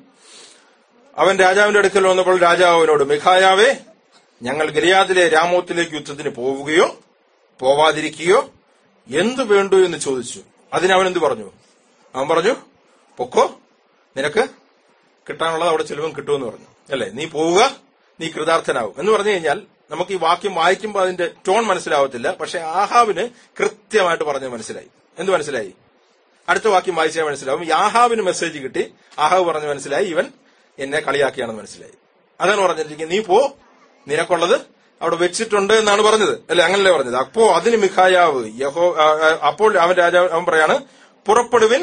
അവൻ രാജാവിന്റെ അടുക്കൽ വന്നപ്പോൾ രാജാവ് അവനോട്, മിഖായാവേ, ഞങ്ങൾ ഗിലെയാദിലെ രാമോത്തിലേക്ക് യുദ്ധത്തിന് പോവുകയോ പോവാതിരിക്കുകയോ എന്തു വേണ്ടു എന്ന് ചോദിച്ചു. അതിനവൻ എന്ത് പറഞ്ഞു? അവൻ പറഞ്ഞു, പൊക്കോ, നിനക്ക് കിട്ടാനുള്ളത് അവിടെ ചിലവും കിട്ടുമെന്ന് പറഞ്ഞു. അല്ലെ, നീ പോവുക, നീ കൃതാർത്ഥനാവും എന്ന് പറഞ്ഞു കഴിഞ്ഞാൽ നമുക്ക് ഈ വാക്യം വായിക്കുമ്പോൾ അതിന്റെ ടോൺ മനസ്സിലാവത്തില്ല. പക്ഷെ ആഹാബിന് കൃത്യമായിട്ട് പറഞ്ഞത് മനസ്സിലായി. എന്ത് മനസ്സിലായി? അടുത്ത വാക്യം വായിച്ചാൽ മനസ്സിലാവും. ആഹാബിന് മെസ്സേജ് കിട്ടി. ആഹാബ് പറഞ്ഞു മനസ്സിലായി, ഇവൻ എന്നെ കളിയാക്കിയാണെന്ന് മനസ്സിലായി. അതാണ് പറഞ്ഞിരിക്കുന്നത്, നീ പോ, നിനക്കുള്ളത് അവിടെ വെച്ചിട്ടുണ്ട് എന്നാണ് പറഞ്ഞത്, അല്ലെ? അങ്ങനല്ലേ പറഞ്ഞത്. അപ്പോ അതിന് മിഖായാവ് അപ്പോൾ അവൻ പറയാണ്, പുറപ്പെടുവിൻ,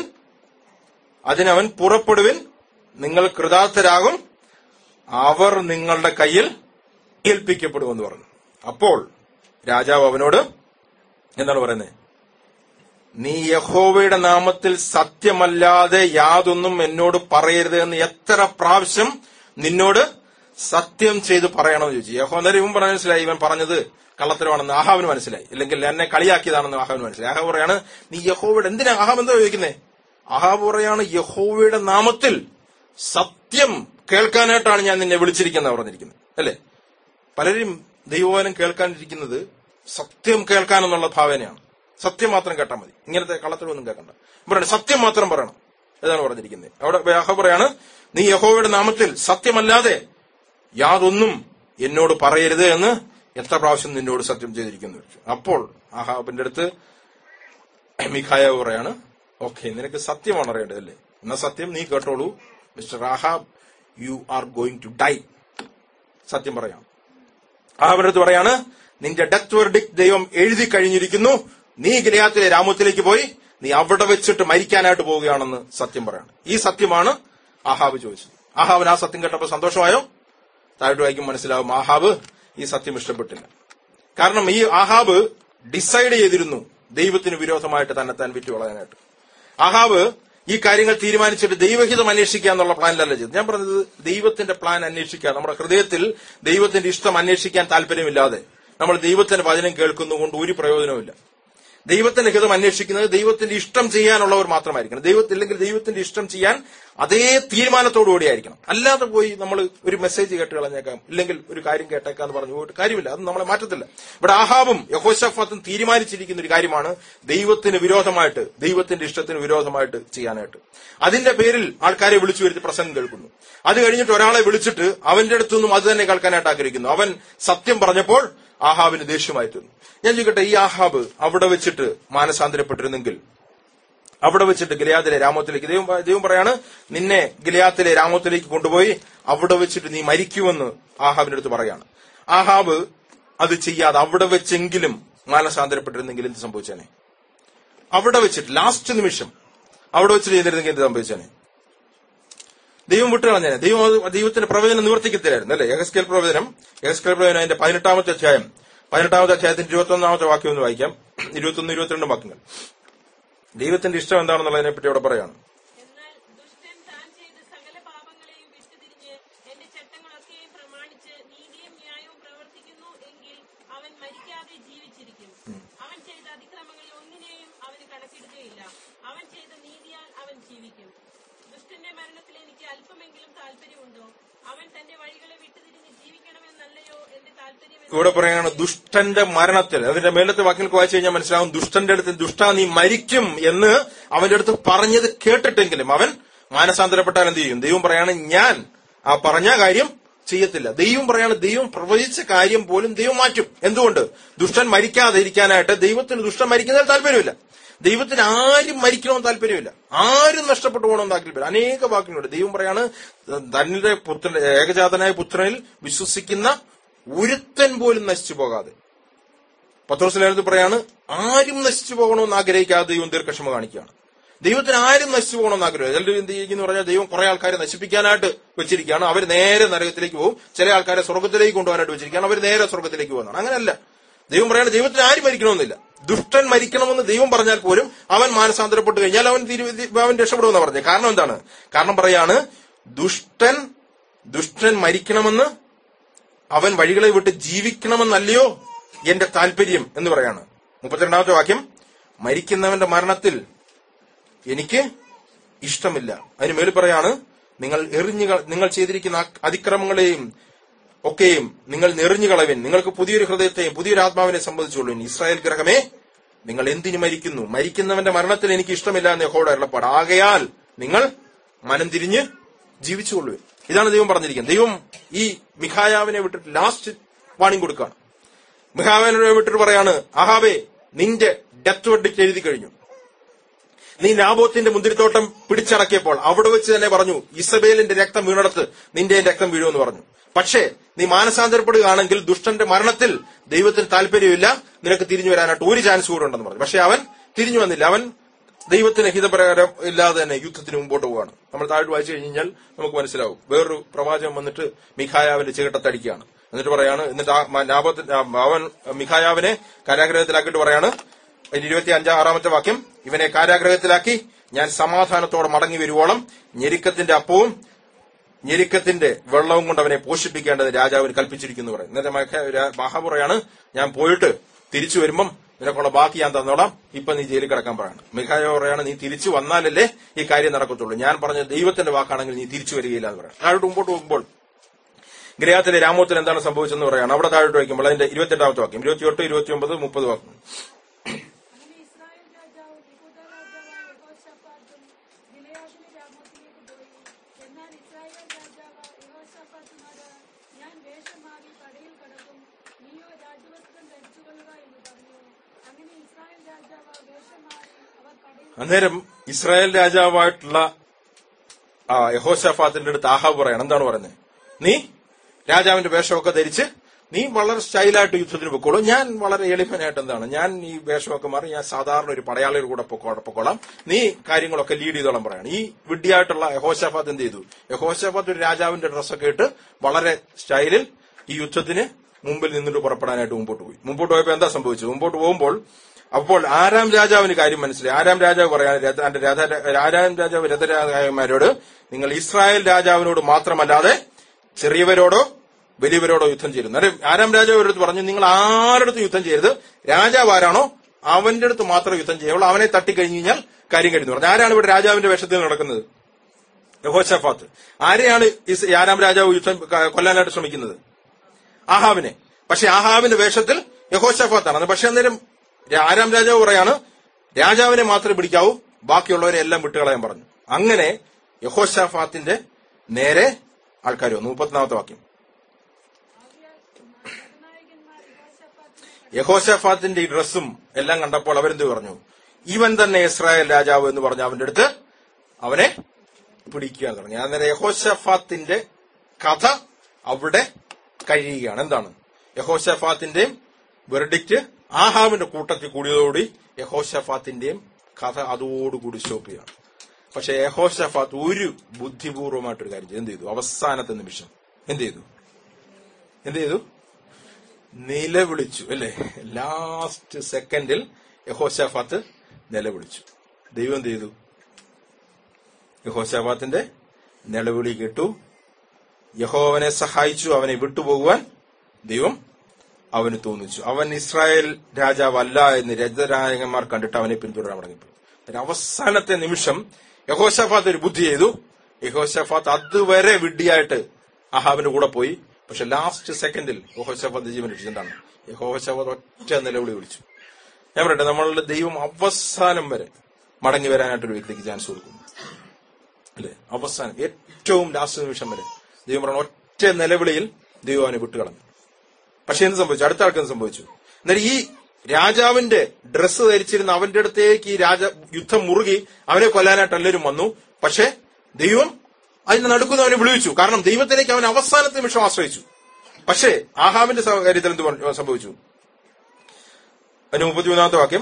അതിനവൻ പുറപ്പെടുവിൻ, നിങ്ങൾ കൃതാർത്ഥരാകും, അവർ നിങ്ങളുടെ കയ്യിൽ ഏൽപ്പിക്കപ്പെടുമെന്ന് പറഞ്ഞു. അപ്പോൾ രാജാവ് അവനോട് എന്താണ് പറയുന്നത്? നീ യഹോവയുടെ നാമത്തിൽ സത്യമല്ലാതെ യാതൊന്നും എന്നോട് പറയരുത് എന്ന് എത്ര പ്രാവശ്യം നിന്നോട് സത്യം ചെയ്ത് പറയണമെന്ന് ചോദിച്ചു. യഹോവ ഇവൻ പറഞ്ഞ മനസ്സിലായി, ഇവൻ പറഞ്ഞത് കള്ളത്തരമാണെന്ന് ആഹാവിന് മനസ്സിലായി, ഇല്ലെങ്കിൽ എന്നെ കളിയാക്കിയതാണെന്ന് ആഹാവിന് മനസ്സിലായി. ആഹാബ് പറയാണ്, നീ യഹോവയുടെ, എന്തിനാ ആഹാബ് എന്താ ചോദിക്കുന്നേ? ആഹാബ് പറയാണ്, യഹോവയുടെ നാമത്തിൽ സത്യം കേൾക്കാനായിട്ടാണ് ഞാൻ നിന്നെ വിളിച്ചിരിക്കുന്നത് പറഞ്ഞിരിക്കുന്നത്, അല്ലെ? പലരും ദൈവവചനം കേൾക്കാനിരിക്കുന്നത് സത്യം കേൾക്കാനെന്നുള്ള ഭാവനയാണ്. സത്യം മാത്രം കേട്ടാൽ മതി, ഇങ്ങനത്തെ കള്ളത്തരമൊന്നും കേൾക്കണ്ട. പറയണം, സത്യം മാത്രം പറയണം. ഇതാണ് പറഞ്ഞിരിക്കുന്നത്. അവിടെ യാഹോവ പറയാണ്, നീ യഹോവയുടെ നാമത്തിൽ സത്യമല്ലാതെ യാതൊന്നും എന്നോട് പറയരുത് എന്ന് എത്ര പ്രാവശ്യം നിന്നോട് സത്യം ചെയ്തിരിക്കുന്നു. അപ്പോൾ ആഹാബിന്റെ അടുത്ത് മിഖായാവ് പറയാണ്, ഓക്കെ, നിനക്ക് സത്യമാണ് അറിയേണ്ടത്, അല്ലേ? എന്നാ സത്യം നീ കേട്ടോളൂ, mister Ahab, you are going to die. സത്യം പറയാം. ആഹാബിന്റെ അടുത്ത് പറയാണ്, നിന്റെ ഡെത്ത് വെർഡിക്ട് ദൈവം എഴുതി കഴിഞ്ഞിരിക്കുന്നു, നീ ഗിലെയാത്തിലെ രാമോത്തിലേക്ക് പോയി നീ അവിടെ വെച്ചിട്ട് മരിക്കാനായിട്ട് പോവുകയാണെന്ന് സത്യം പറയാണ്. ഈ സത്യമാണ് ആഹാബ് ചോദിച്ചത്. ആഹാബിന് ആ സത്യം കേട്ടപ്പോൾ സന്തോഷമായോ? താഴോട്ട് വായിക്കും മനസ്സിലാവും, ആഹാബ് ഈ സത്യം ഇഷ്ടപ്പെട്ടില്ല. കാരണം ഈ ആഹാബ് ഡിസൈഡ് ചെയ്തിരുന്നു ദൈവത്തിന് വിരോധമായിട്ട് തന്നെത്താൻ വിറ്റുകളയാനായിട്ട്. ആഹാബ് ഈ കാര്യങ്ങൾ തീരുമാനിച്ചിട്ട് ദൈവഹിതം അന്വേഷിക്കുക എന്നുള്ള പ്ലാനിലല്ല ചെയ്തത്. ഞാൻ പറഞ്ഞത് ദൈവത്തിന്റെ പ്ലാൻ അന്വേഷിക്കുക, നമ്മുടെ ഹൃദയത്തിൽ ദൈവത്തിന്റെ ഇഷ്ടം അന്വേഷിക്കാൻ താല്പര്യമില്ലാതെ നമ്മൾ ദൈവത്തിന്റെ വചനം കേൾക്കുന്നതുകൊണ്ട് ഒരു പ്രയോജനവുമില്ല. ദൈവത്തിന്റെ ഹിതം അന്വേഷിക്കുന്നത് ദൈവത്തിന്റെ ഇഷ്ടം ചെയ്യാനുള്ളവർ മാത്രമായിരിക്കണം. ദൈവത്തില്ലെങ്കിൽ ദൈവത്തിന്റെ ഇഷ്ടം ചെയ്യാൻ അതേ തീരുമാനത്തോടുകൂടിയായിരിക്കണം. അല്ലാതെ പോയി നമ്മൾ ഒരു മെസ്സേജ് കേട്ട് കളഞ്ഞേക്കാം, ഇല്ലെങ്കിൽ ഒരു കാര്യം കേട്ടേക്കാന്ന് പറഞ്ഞു പോയിട്ട് കാര്യമില്ല, അത് നമ്മളെ മാറ്റത്തില്ല. ഇവിടെ ആഹാബും യഹോശാഫാത്തും തീരുമാനിച്ചിരിക്കുന്ന ഒരു കാര്യമാണ് ദൈവത്തിന് വിരോധമായിട്ട്, ദൈവത്തിന്റെ ഇഷ്ടത്തിന് വിരോധമായിട്ട് ചെയ്യാനായിട്ട്. അതിന്റെ പേരിൽ ആൾക്കാരെ വിളിച്ചു വരുത്തി പ്രസംഗം കേൾക്കുന്നു. അത് കഴിഞ്ഞിട്ട് ഒരാളെ വിളിച്ചിട്ട് അവന്റെ അടുത്തൊന്നും അത് തന്നെ കേൾക്കാനായിട്ട് ആഗ്രഹിക്കുന്നു. അവൻ സത്യം പറഞ്ഞപ്പോൾ ആഹാബിന് ദേഷ്യമായി തീർന്നു. ഞാൻ ചോദിക്കട്ടെ, ഈ ആഹാബ് അവിടെ വെച്ചിട്ട് മാനസാന്തരപ്പെട്ടിരുന്നെങ്കിൽ, അവിടെ വെച്ചിട്ട് ഗിലെയാദിലെ രാമോത്തിലേക്ക് ദൈവം പറയാണ്, നിന്നെ ഗിലെയാദിലെ രാമോത്തിലേക്ക് കൊണ്ടുപോയി അവിടെ വെച്ചിട്ട് നീ മരിക്കുമെന്ന് ആഹാബിന്റെ അടുത്ത് പറയാണ്. ആഹാബ് അത് ചെയ്യാതെ അവിടെ വെച്ചെങ്കിലും മാനസാന്തരപ്പെട്ടിരുന്നെങ്കിൽ എന്ത് സംഭവിച്ചേനെ? അവിടെ വെച്ചിട്ട് ലാസ്റ്റ് നിമിഷം അവിടെ വെച്ചിട്ട് ചെയ്തിരുന്നെങ്കിൽ എന്ത് സംഭവിച്ചേനെ? ദൈവം വിട്ടുകളഞ്ഞേനെ. ദൈവത്തിന്റെ പ്രവചനം നിവർത്തിക്കത്തില്ലായിരുന്നു അല്ലെ? യെഹെസ്കേൽ പ്രവചനം അതിന്റെ 18-ാമത്തെ അധ്യായം 18-ാമത്തെ അധ്യായത്തിന്റെ 21-ാമത്തെ വാക്യം ഒന്ന് വായിക്കാം. 21, 22 വാക്യങ്ങൾ. ദൈവത്തിന്റെ ഇഷ്ടം എന്താണെന്നുള്ളതിനെ പറ്റി അവിടെ പറയാണ്. ഇവിടെ പറയാണ് ദുഷ്ടന്റെ മരണത്തിൽ. അതിന്റെ മേലത്തെ വാക്യങ്ങൾക്ക് വായിച്ചു കഴിഞ്ഞാൽ മനസ്സിലാവും, ദുഷ്ടന്റെ അടുത്ത് ദുഷ്ട നീ മരിക്കും എന്ന് അവന്റെ അടുത്ത് പറഞ്ഞത് കേട്ടിട്ടെങ്കിലും അവൻ മാനസാന്തരപ്പെട്ടാൽ എന്ത് ചെയ്യും? ദൈവം പറയാണ്, ഞാൻ ആ പറഞ്ഞ കാര്യം ചെയ്യത്തില്ല. ദൈവം പറയാണ്, ദൈവം പ്രവചിച്ച കാര്യം പോലും ദൈവം മാറ്റും. എന്തുകൊണ്ട്? ദുഷ്ടൻ മരിക്കാതെ ഇരിക്കാനായിട്ട് ദൈവത്തിന് ദുഷ്ടൻ മരിക്കുന്നതിൽ താല്പര്യമില്ല. ദൈവത്തിന് ആരും മരിക്കണമെന്ന് താല്പര്യമില്ല, ആരും നഷ്ടപ്പെട്ടു പോകണമെന്ന് താല്പര്യമില്ല. അനേക വാക്യങ്ങളുണ്ട്. ദൈവം പറയാണ്, തന്റെ പുത്രൻ, ഏകജാതനായ പുത്രനിൽ വിശ്വസിക്കുന്ന ഒരുത്തൻ പോലും നശിച്ചു പോകാതെ. പത്രോസ് ലേഖനത്തിൽ പറയാണ്, ആരും നശിച്ചു പോകണമെന്ന് ആഗ്രഹിക്കാതെ ദൈവം ദീർഘക്ഷമ കാണിക്കുകയാണ്. ദൈവത്തിന് ആരും നശിച്ചു പോകണമെന്ന് ആഗ്രഹം. എല്ലാവരും എന്ത് ചെയ്യുന്നു പറഞ്ഞാൽ, ദൈവം കുറെ ആൾക്കാരെ നശിപ്പിക്കാനായിട്ട് വെച്ചിരിക്കുകയാണ്, അവർ നേരെ നരകത്തിലേക്ക് പോകും. ചില ആൾക്കാരെ സ്വർഗത്തിലേക്ക് കൊണ്ടുപോകാനായിട്ട് വെച്ചിരിക്കുകയാണ്, അവർ നേരെ സ്വർഗത്തിലേക്ക് പോകുന്നതാണ്. അങ്ങനെയല്ല. ദൈവം പറയാണ്, ദൈവത്തിന് ആരും മരിക്കണമെന്നില്ല. ദുഷ്ടൻ മരിക്കണമെന്ന് ദൈവം പറഞ്ഞാൽ പോലും അവൻ മാനസാന്തരപ്പെട്ട് കഴിഞ്ഞാൽ അവൻ രക്ഷപ്പെടുമെന്ന് പറഞ്ഞു. കാരണം എന്താണ്? കാരണം പറയാണ്, ദുഷ്ടൻ മരിക്കണമെന്ന്, അവൻ വഴികളെ വിട്ട് ജീവിക്കണമെന്നല്ലയോ എന്റെ താല്പര്യം എന്ന് പറയാണ്. 32-ാമത്തെ വാക്യം, മരിക്കുന്നവന്റെ എനിക്ക് ഇഷ്ടമില്ല. അതിന് മേൽ പറയാണ്, നിങ്ങൾ ചെയ്തിരിക്കുന്ന അതിക്രമങ്ങളെയും ഒക്കെയും നിങ്ങൾ നെറിഞ്ഞു കളവിൻ. നിങ്ങൾക്ക് പുതിയൊരു ഹൃദയത്തെയും പുതിയൊരു ആത്മാവിനെ സംബന്ധിച്ചുള്ളൂ. ഇസ്രായേൽ ഗ്രഹമേ, നിങ്ങൾ എന്തിനു മരിക്കുന്നു? മരിക്കുന്നവന്റെ മരണത്തിൽ എനിക്ക് ഇഷ്ടമില്ല എന്ന് യഹോവയുടെ അരുളപ്പാട്. ആകയാൽ നിങ്ങൾ മനം തിരിഞ്ഞ് ജീവിച്ചുകൊള്ളു. ഇതാണ് ദൈവം പറഞ്ഞിരിക്കുന്നത്. ദൈവം ഈ മിഖായാവിനെ വിട്ടിട്ട് ലാസ്റ്റ് വാണിംഗ് കൊടുക്കുകയാണ്. മിഖായാവിനെ വിട്ടിട്ട് പറയാണ്, ആഹാബേ, നിന്റെ ഡെത്ത് വെർഡിക്റ്റ് എഴുതി കഴിഞ്ഞു. നീ നാബോത്തിന്റെ മുന്തിരിത്തോട്ടം പിടിച്ചടക്കിയപ്പോൾ അവിടെ വെച്ച് തന്നെ പറഞ്ഞു, ഇസബേലിന്റെ രക്തം വീണെടുത്ത് നിന്റെ രക്തം വീഴുമെന്ന് പറഞ്ഞു. പക്ഷേ നീ മാനസാന്തരപ്പെടുകയാണെങ്കിൽ ദുഷ്ടന്റെ മരണത്തിൽ ദൈവത്തിന് താല്പര്യമില്ല, നിനക്ക് തിരിഞ്ഞു വരാനായിട്ട് ഒരു ചാൻസ് കൂടെ ഉണ്ടെന്ന് പറഞ്ഞു. പക്ഷെ അവൻ തിരിഞ്ഞു വന്നില്ല. അവൻ ദൈവത്തിന് ഹിതപ്രകാരം ഇല്ലാതെ തന്നെ യുദ്ധത്തിന് മുമ്പോട്ട് പോവുകയാണ്. നമ്മൾ താഴോട്ട് വായിച്ചു കഴിഞ്ഞാൽ നമുക്ക് മനസ്സിലാവും. വേറൊരു പ്രവാചകൻ വന്നിട്ട് മിഖായാവിന്റെ ചീകട്ടത്തടിക്കുകയാണ്. എന്നിട്ട് പറയാണ്, എന്നിട്ട് അവൻ മിഖായാവിനെ കാരാഗ്രഹത്തിലാക്കിയിട്ട് പറയാണ്, 25-6 വാക്യം, ഇവനെ കാരാഗ്രഹത്തിലാക്കി ഞാൻ സമാധാനത്തോടെ മടങ്ങി വരുവോളം ഞെരുക്കത്തിന്റെ അപ്പവും ഞെരുക്കത്തിന്റെ വെള്ളവും കൊണ്ട് അവനെ പോഷിപ്പിക്കേണ്ടത് രാജാവിന് കൽപ്പിച്ചിരിക്കുന്നു പറയും. എന്നിട്ട് ആഹാബ് പറയാണ്, ഞാൻ പോയിട്ട് തിരിച്ചു വരുമ്പം നിനക്കുള്ള ബാക്കി ഞാൻ തന്നോളാം, ഇപ്പൊ നീ ജയിലിൽ കിടക്കാൻ പറയാണ്. മിഖായാവ് പറയാണ്, നീ തിരിച്ചു വന്നാലല്ലേ ഈ കാര്യം നടക്കത്തുള്ളൂ. ഞാൻ പറഞ്ഞ ദൈവത്തിന്റെ വാക്കാണെങ്കിൽ നീ തിരിച്ചു വരികയില്ല എന്ന് പറയാം. താഴോട്ട് മുമ്പോട്ട് പോകുമ്പോൾ ഗിലെയാദിലെ രാമോത്തിന് എന്താണ് സംഭവിച്ചെന്ന് പറയാണ്. അവിടെ താഴോട്ട് വയ്ക്കുമ്പോൾ അതിന്റെ 28-ാമത്തെ വാക്യം, 28, 29, 30 വാക്യം. അന്നേരം ഇസ്രായേൽ രാജാവായിട്ടുള്ള യഹോശാഫാത്തിന്റെ അടുത്ത് ആഹാബ് പറയണം. എന്താണ് പറയുന്നത്? നീ രാജാവിന്റെ വേഷമൊക്കെ ധരിച്ച് നീ വളരെ സ്റ്റൈലായിട്ട് യുദ്ധത്തിന് പൊക്കോളൂ. ഞാൻ വളരെ എളിമനായിട്ട് ഞാൻ ഈ വേഷമൊക്കെ മാറി ഞാൻ സാധാരണ ഒരു പടയാളിയുടെ കൂടെ പൊക്കോളാം. നീ കാര്യങ്ങളൊക്കെ ലീഡ് ചെയ്തോളാം പറയാണ്. ഈ വിഡ്ഢിയായിട്ടുള്ള യഹോശാഫാത്ത് എന്ത് ചെയ്തു? യഹോശാഫാത്ത് ഒരു രാജാവിന്റെ ഡ്രസ്സൊക്കെ ഇട്ട് വളരെ സ്റ്റൈലിൽ ഈ യുദ്ധത്തിന് മുമ്പിൽ നിന്നിട്ട് പുറപ്പെടാനായിട്ട് മുമ്പോട്ട് പോയി. മുമ്പോട്ട് പോയപ്പോ എന്താ സംഭവിച്ചത്? മുമ്പോട്ട് പോകുമ്പോൾ അപ്പോൾ ആരാം രാജാവിന് കാര്യം മനസ്സിലായി. ആരാം രാജാവ് പറയാണ്, ആരാം രാജാവ് രഥരാജാക്കന്മാരോട്, നിങ്ങൾ ഇസ്രായേൽ രാജാവിനോട് മാത്രമല്ലാതെ ചെറിയവരോടോ വലിയവരോടോ യുദ്ധം ചെയ്യരുത്. ആരാം രാജാവ് അവരടുത്ത് പറഞ്ഞു, നിങ്ങൾ ആരുടെ യുദ്ധം ചെയ്യരുത്, രാജാവ് ആരാണോ അവന്റെ അടുത്ത് മാത്രം യുദ്ധം ചെയ്യുള്ളൂ. അവനെ തട്ടിക്കഴിഞ്ഞു കഴിഞ്ഞാൽ കാര്യം കഴിഞ്ഞു പറഞ്ഞു. ആരാണ് ഇവിടെ രാജാവിന്റെ വേഷത്തിൽ നടക്കുന്നത്? യഹോശാഫാത്ത്. ആരെയാണ് ആരാം രാജാവ് യുദ്ധം കൊല്ലാനായിട്ട് ശ്രമിക്കുന്നത്? ആഹാബിനെ. പക്ഷെ ആഹാബിന്റെ വേഷത്തിൽ യഹോശാഫാത്താണ്. പക്ഷെ അന്നേരം ആരാം രാജാവ് പറയാണ് രാജാവിനെ മാത്രമേ പിടിക്കാവൂ, ബാക്കിയുള്ളവരെ എല്ലാം വിട്ടുകളയാൻ പറഞ്ഞു. അങ്ങനെ യഹോശാഫാത്തിന്റെ നേരെ ആൾക്കാർ വന്നു. 34 വാക്യം. യഹോശാഫാത്തിന്റെ ഈ ഡ്രസ്സും എല്ലാം കണ്ടപ്പോൾ അവരെന്ത് പറഞ്ഞു? ഇവൻ തന്നെ ഇസ്രായേൽ രാജാവ് എന്ന് പറഞ്ഞ് അവന്റെ അടുത്ത് അവനെ പിടിക്കുക എന്ന് പറഞ്ഞു. അന്നേരം യഹോശാഫാത്തിന്റെ കഥ അവിടെ കഴിയുകയാണ്. എന്താണ് യഹോശാഫാത്തിന്റെയും വെർഡിക്റ്റ് ആഹാബിന്റെ കൂട്ടത്തിൽ കൂടിയതോടുകൂടി യഹോശാഫാത്തിന്റെയും കഥ അതോടുകൂടി സ്റ്റോപ്പ് ചെയ്യാണ്. പക്ഷെ യഹോശാഫാത്ത് ഒരു ബുദ്ധിപൂർവമായിട്ടൊരു കാര്യം ചെയ്തു. എന്ത് ചെയ്തു? അവസാനത്തെ നിമിഷം എന്ത് ചെയ്തു? നിലവിളിച്ചു. അല്ലെ, ലാസ്റ്റ് സെക്കൻഡിൽ യഹോശാഫാത്ത് നിലവിളിച്ചു. ദൈവം എന്ത് ചെയ്തു? യഹോശാഫാത്തിന്റെ നിലവിളി കേട്ടു. യഹോവനെ സഹായിച്ചു. അവനെ വിട്ടുപോകുവാൻ ദൈവം അവന് തോന്നിച്ചു. അവൻ ഇസ്രായേൽ രാജാവല്ല എന്ന് രജതനായകന്മാർ കണ്ടിട്ട് അവനെ പിന്തുടരാൻ തുടങ്ങിപ്പോയി. അവസാനത്തെ നിമിഷം യഹോശാഫാത്ത് ഒരു ബുദ്ധി ചെയ്തു. യഹോശാഫാത്ത് അതുവരെ വിഡ്ഢിയായിട്ട് അഹാബിന്റെ കൂടെ പോയി. പക്ഷെ ലാസ്റ്റ് സെക്കൻഡിൽ യഹോശാഫാത്ത് ജീവൻ രക്ഷിച്ചു. എന്താണ്? യഹോശാഫാത്ത് ഒറ്റ നിലവിളി വിളിച്ചു. ഞാൻ പറയട്ടെ, നമ്മളുടെ ദൈവം അവസാനം വരെ മടങ്ങി വരാനായിട്ടൊരു വ്യക്തിക്ക് ചാൻസ് കൊടുക്കുന്നു. അല്ലെ, അവസാനം ഏറ്റവും ലാസ്റ്റ് നിമിഷം വരെ ദൈവം പറഞ്ഞ ഒറ്റ നിലവിളിയിൽ ദൈവം അവനെ വിട്ടുകളഞ്ഞു. പക്ഷെ എന്ത് സംഭവിച്ചു? അടുത്ത ആൾക്ക് എന്ത് സംഭവിച്ചു? എന്നാൽ ഈ രാജാവിന്റെ ഡ്രസ്സ് ധരിച്ചിരുന്ന അവന്റെ അടുത്തേക്ക് ഈ യുദ്ധം മുറുകി അവനെ കൊല്ലാനായിട്ട് എല്ലാവരും വന്നു. പക്ഷെ ദൈവം അതിന് നടുക്കുന്ന അവനെ വിളിച്ചു. കാരണം ദൈവത്തിലേക്ക് അവൻ അവസാനത്തെ നിമിഷം ആശ്രയിച്ചു. പക്ഷേ ആഹാബിന്റെ കാര്യത്തിൽ എന്ത് സംഭവിച്ചു? അതിന് 33 വാക്യം.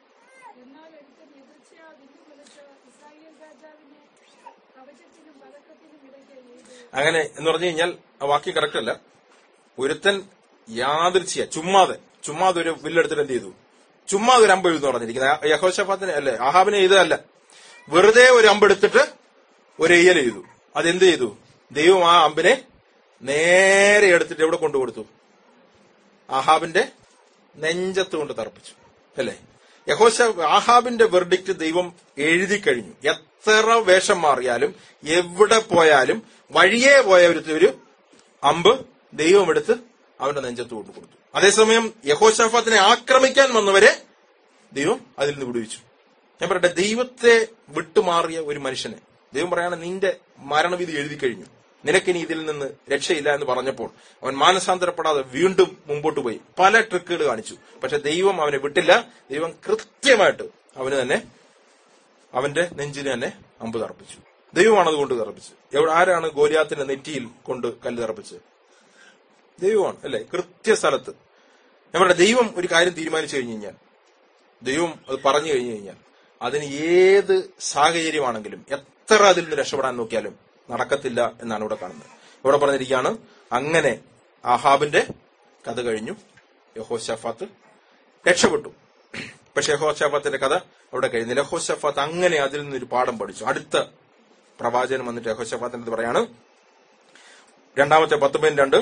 അങ്ങനെ എന്ന് പറഞ്ഞു കഴിഞ്ഞാൽ ആ വാക്യം കറക്റ്റ് അല്ല. ഒരുത്തൻ യാദൃച്ഛിക ചുമ്മാതെ ഒരു വില്ലെടുത്തിട്ട് എന്ത് ചെയ്തു? ചുമ്മാതെ ഒരു അമ്പ് എഴുതുന്നു പറഞ്ഞിരിക്കുന്നത്. യഹോശാഫാത്തിനെ അല്ലെ, ആഹാബിനെ എഴുതല്ല, വെറുതെ ഒരു അമ്പെടുത്തിട്ട് ഒരു എയ്യൽ എഴുതു. അതെന്ത് ചെയ്തു? ദൈവം ആ അമ്പിനെ നേരെ എടുത്തിട്ട് എവിടെ കൊണ്ടുകൊടുത്തു? ആഹാബിന്റെ നെഞ്ചത്ത് കൊണ്ട് തറപ്പിച്ചു. അല്ലെ, ആഹാബിന്റെ വെർഡിക്റ്റ് ദൈവം എഴുതി കഴിഞ്ഞു. എത്ര വേഷം മാറിയാലും എവിടെ പോയാലും വഴിയേ പോയ ഒരു അമ്പ് ദൈവം എടുത്ത് അവന്റെ നെഞ്ചത്ത് കൊണ്ട് കൊടുത്തു. അതേസമയം യഹോശാഫാത്തിനെ ആക്രമിക്കാൻ വന്നവരെ ദൈവം അതിൽ നിന്ന് വിടുവിച്ചു. ഞാൻ പറയട്ടെ, ദൈവത്തെ വിട്ടുമാറിയ ഒരു മനുഷ്യനെ ദൈവം പറയാണ് നിന്റെ മരണവിധി എഴുതി കഴിഞ്ഞു, നിനക്കിനി ഇതിൽ നിന്ന് രക്ഷയില്ല എന്ന് പറഞ്ഞപ്പോൾ അവൻ മാനസാന്തരപ്പെടാതെ വീണ്ടും മുമ്പോട്ട് പോയി പല ട്രിക്കുകൾ കാണിച്ചു. പക്ഷെ ദൈവം അവനെ വിട്ടില്ല. ദൈവം കൃത്യമായിട്ട് അവന് തന്നെ അവന്റെ നെഞ്ചിന് തന്നെ അമ്പ് തറപ്പിച്ചു. ദൈവമാണ് അതുകൊണ്ട് തറപ്പിച്ചത്. ആരാണ് ഗോലിയാത്തിന്റെ നെറ്റിയിൽ കൊണ്ട് കല്ല് തറപ്പിച്ചത്? ദൈവമാണ്. അല്ലെ, കൃത്യസ്ഥലത്ത്. നമ്മുടെ ദൈവം ഒരു കാര്യം തീരുമാനിച്ചു കഴിഞ്ഞു കഴിഞ്ഞാൽ, ദൈവം അത് പറഞ്ഞു കഴിഞ്ഞു കഴിഞ്ഞാൽ അതിന് ഏത് സാഹചര്യമാണെങ്കിലും എത്ര അതിൽ നിന്ന് രക്ഷപ്പെടാൻ നോക്കിയാലും നടക്കത്തില്ല എന്നാണ് ഇവിടെ കാണുന്നത്. ഇവിടെ പറഞ്ഞിരിക്കുകയാണ് അങ്ങനെ ആഹാബിന്റെ കഥ കഴിഞ്ഞു, യഹോശാഫാത്ത് രക്ഷപ്പെട്ടു. പക്ഷെ യഹോശാഫാത്തിന്റെ കഥ അവിടെ കഴിഞ്ഞില്ല. യഹോശാഫാത്ത് അങ്ങനെ അതിൽ നിന്നൊരു പാഠം പഠിച്ചു. അടുത്ത പ്രവാചകൻ വന്നിട്ട് യഹോശാഫാത്തിന്റെ പറയാണ് 2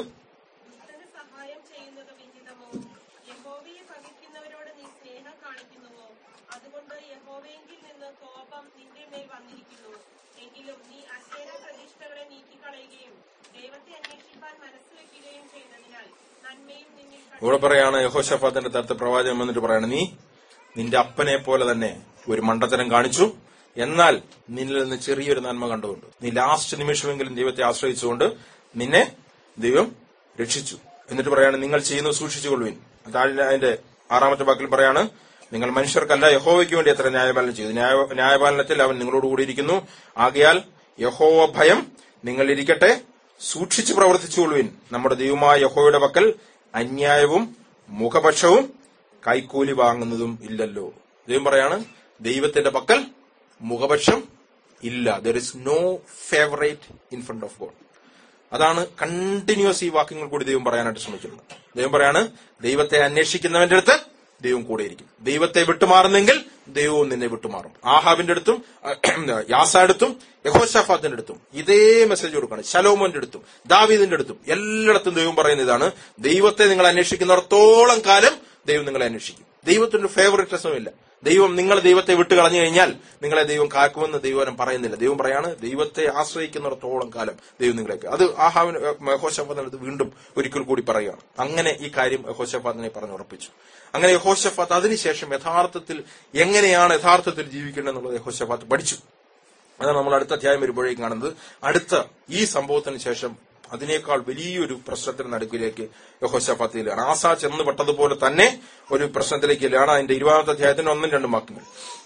ഇവിടെ പറയാണ് യഹോശാഫാത്തിന്റെ തരത്ത് പ്രവാചകൻ വന്നിട്ട് പറയാണ്, നീ നിന്റെ അപ്പനെ പോലെ തന്നെ ഒരു മണ്ടത്തരം കാണിച്ചു, എന്നാൽ നിന്നിൽ നിന്ന് ചെറിയൊരു നന്മ കണ്ടുകൊണ്ട് നീ ലാസ്റ്റ് നിമിഷമെങ്കിലും ദൈവത്തെ ആശ്രയിച്ചുകൊണ്ട് നിന്നെ ദൈവം രക്ഷിച്ചു. എന്നിട്ട് പറയാണ് നിങ്ങൾ ചെയ്യുന്നത് സൂക്ഷിച്ചുകൊള്ളുവിൻ. അതിന്റെ 6 വാക്കിൽ പറയാണ്, നിങ്ങൾ മനുഷ്യർക്കല്ല യഹോവയ്ക്ക് വേണ്ടി എത്ര ന്യായപാലനം ചെയ്തു, ന്യായപാലനത്തിൽ അവൻ നിങ്ങളോട് കൂടിയിരിക്കുന്നു. ആകയാൽ യഹോവ ഭയം നിങ്ങളിരിക്കട്ടെ, സൂക്ഷിച്ചു പ്രവർത്തിച്ചുകൊള്ളുവിൻ. നമ്മുടെ ദൈവമായ യഹോവയുടെ പക്കൽ അന്യായവും മുഖപക്ഷവും കൈക്കൂലി വാങ്ങുന്നതും ഇല്ലല്ലോ. ദൈവം പറയാണ്, ദൈവത്തിന്റെ പക്കൽ മുഖപക്ഷം ഇല്ല. There is no favourite in front of God. അതാണ് കണ്ടിന്യൂസ് ഈ വാക്യങ്ങൾ കൂടി ദൈവം പറയാനായിട്ട് ശ്രമിക്കുന്നത്. ദൈവം പറയാണ്, ദൈവത്തെ അന്വേഷിക്കുന്നവന്റെ അടുത്ത് ദൈവം കൂടെയിരിക്കും. ദൈവത്തെ വിട്ടുമാറുന്നെങ്കിൽ ദൈവവും നിന്നെ വിട്ടുമാറും. ആഹാബിന്റെ അടുത്തും യാസടുത്തും യഹോശാഫാത്തിന്റെ അടുത്തും ഇതേ മെസ്സേജ് കൊടുക്കുകയാണ്. ശലോമോന്റെ അടുത്തും ദാവീദിന്റെ അടുത്തും എല്ലായിടത്തും ദൈവം പറയുന്ന ഇതാണ്, ദൈവത്തെ നിങ്ങൾ അന്വേഷിക്കുന്നിടത്തോളം കാലം ദൈവം നിങ്ങളെ അന്വേഷിക്കും. ദൈവത്തിന്റെ ഫേവറിറ്റിസം ഇല്ല. ദൈവം നിങ്ങൾ ദൈവത്തെ വിട്ട് കളഞ്ഞു കഴിഞ്ഞാൽ നിങ്ങളെ ദൈവം കാക്കുമെന്ന് ദൈവം പറയുന്നില്ല. ദൈവം പറയാണ് ദൈവത്തെ ആശ്രയിക്കുന്നിടത്തോളം കാലം ദൈവം നിങ്ങളേക്ക്. അത് ആഹാവിന് യഹോശാഫാത്ത് വീണ്ടും ഒരിക്കൽ കൂടി പറയുകയാണ്. അങ്ങനെ ഈ കാര്യം യഹോശാഫാത്തിനെ പറഞ്ഞുറപ്പിച്ചു. അങ്ങനെ യഹോശാഫാത്ത് അതിനുശേഷം എങ്ങനെയാണ് യഥാർത്ഥത്തിൽ ജീവിക്കേണ്ടത് എന്നുള്ളത് യഹോശാഫാത്ത് പഠിച്ചു. അതാണ് നമ്മൾ അടുത്ത അധ്യായം വരുമ്പോഴേക്കും കാണുന്നത്. അടുത്ത ഈ സംഭവത്തിന് ശേഷം അതിനേക്കാൾ വലിയൊരു പ്രശ്നത്തിന് നടുക്കിലേക്ക് യഹോശാഫാത്തിലാണ്. ആസ ചെന്ന് പെട്ടതുപോലെ തന്നെ ഒരു പ്രശ്നത്തിലേക്കാണ്. അതിന്റെ 20-ാമത്തെ അധ്യായത്തിന് 1-2 വാക്യങ്ങൾ.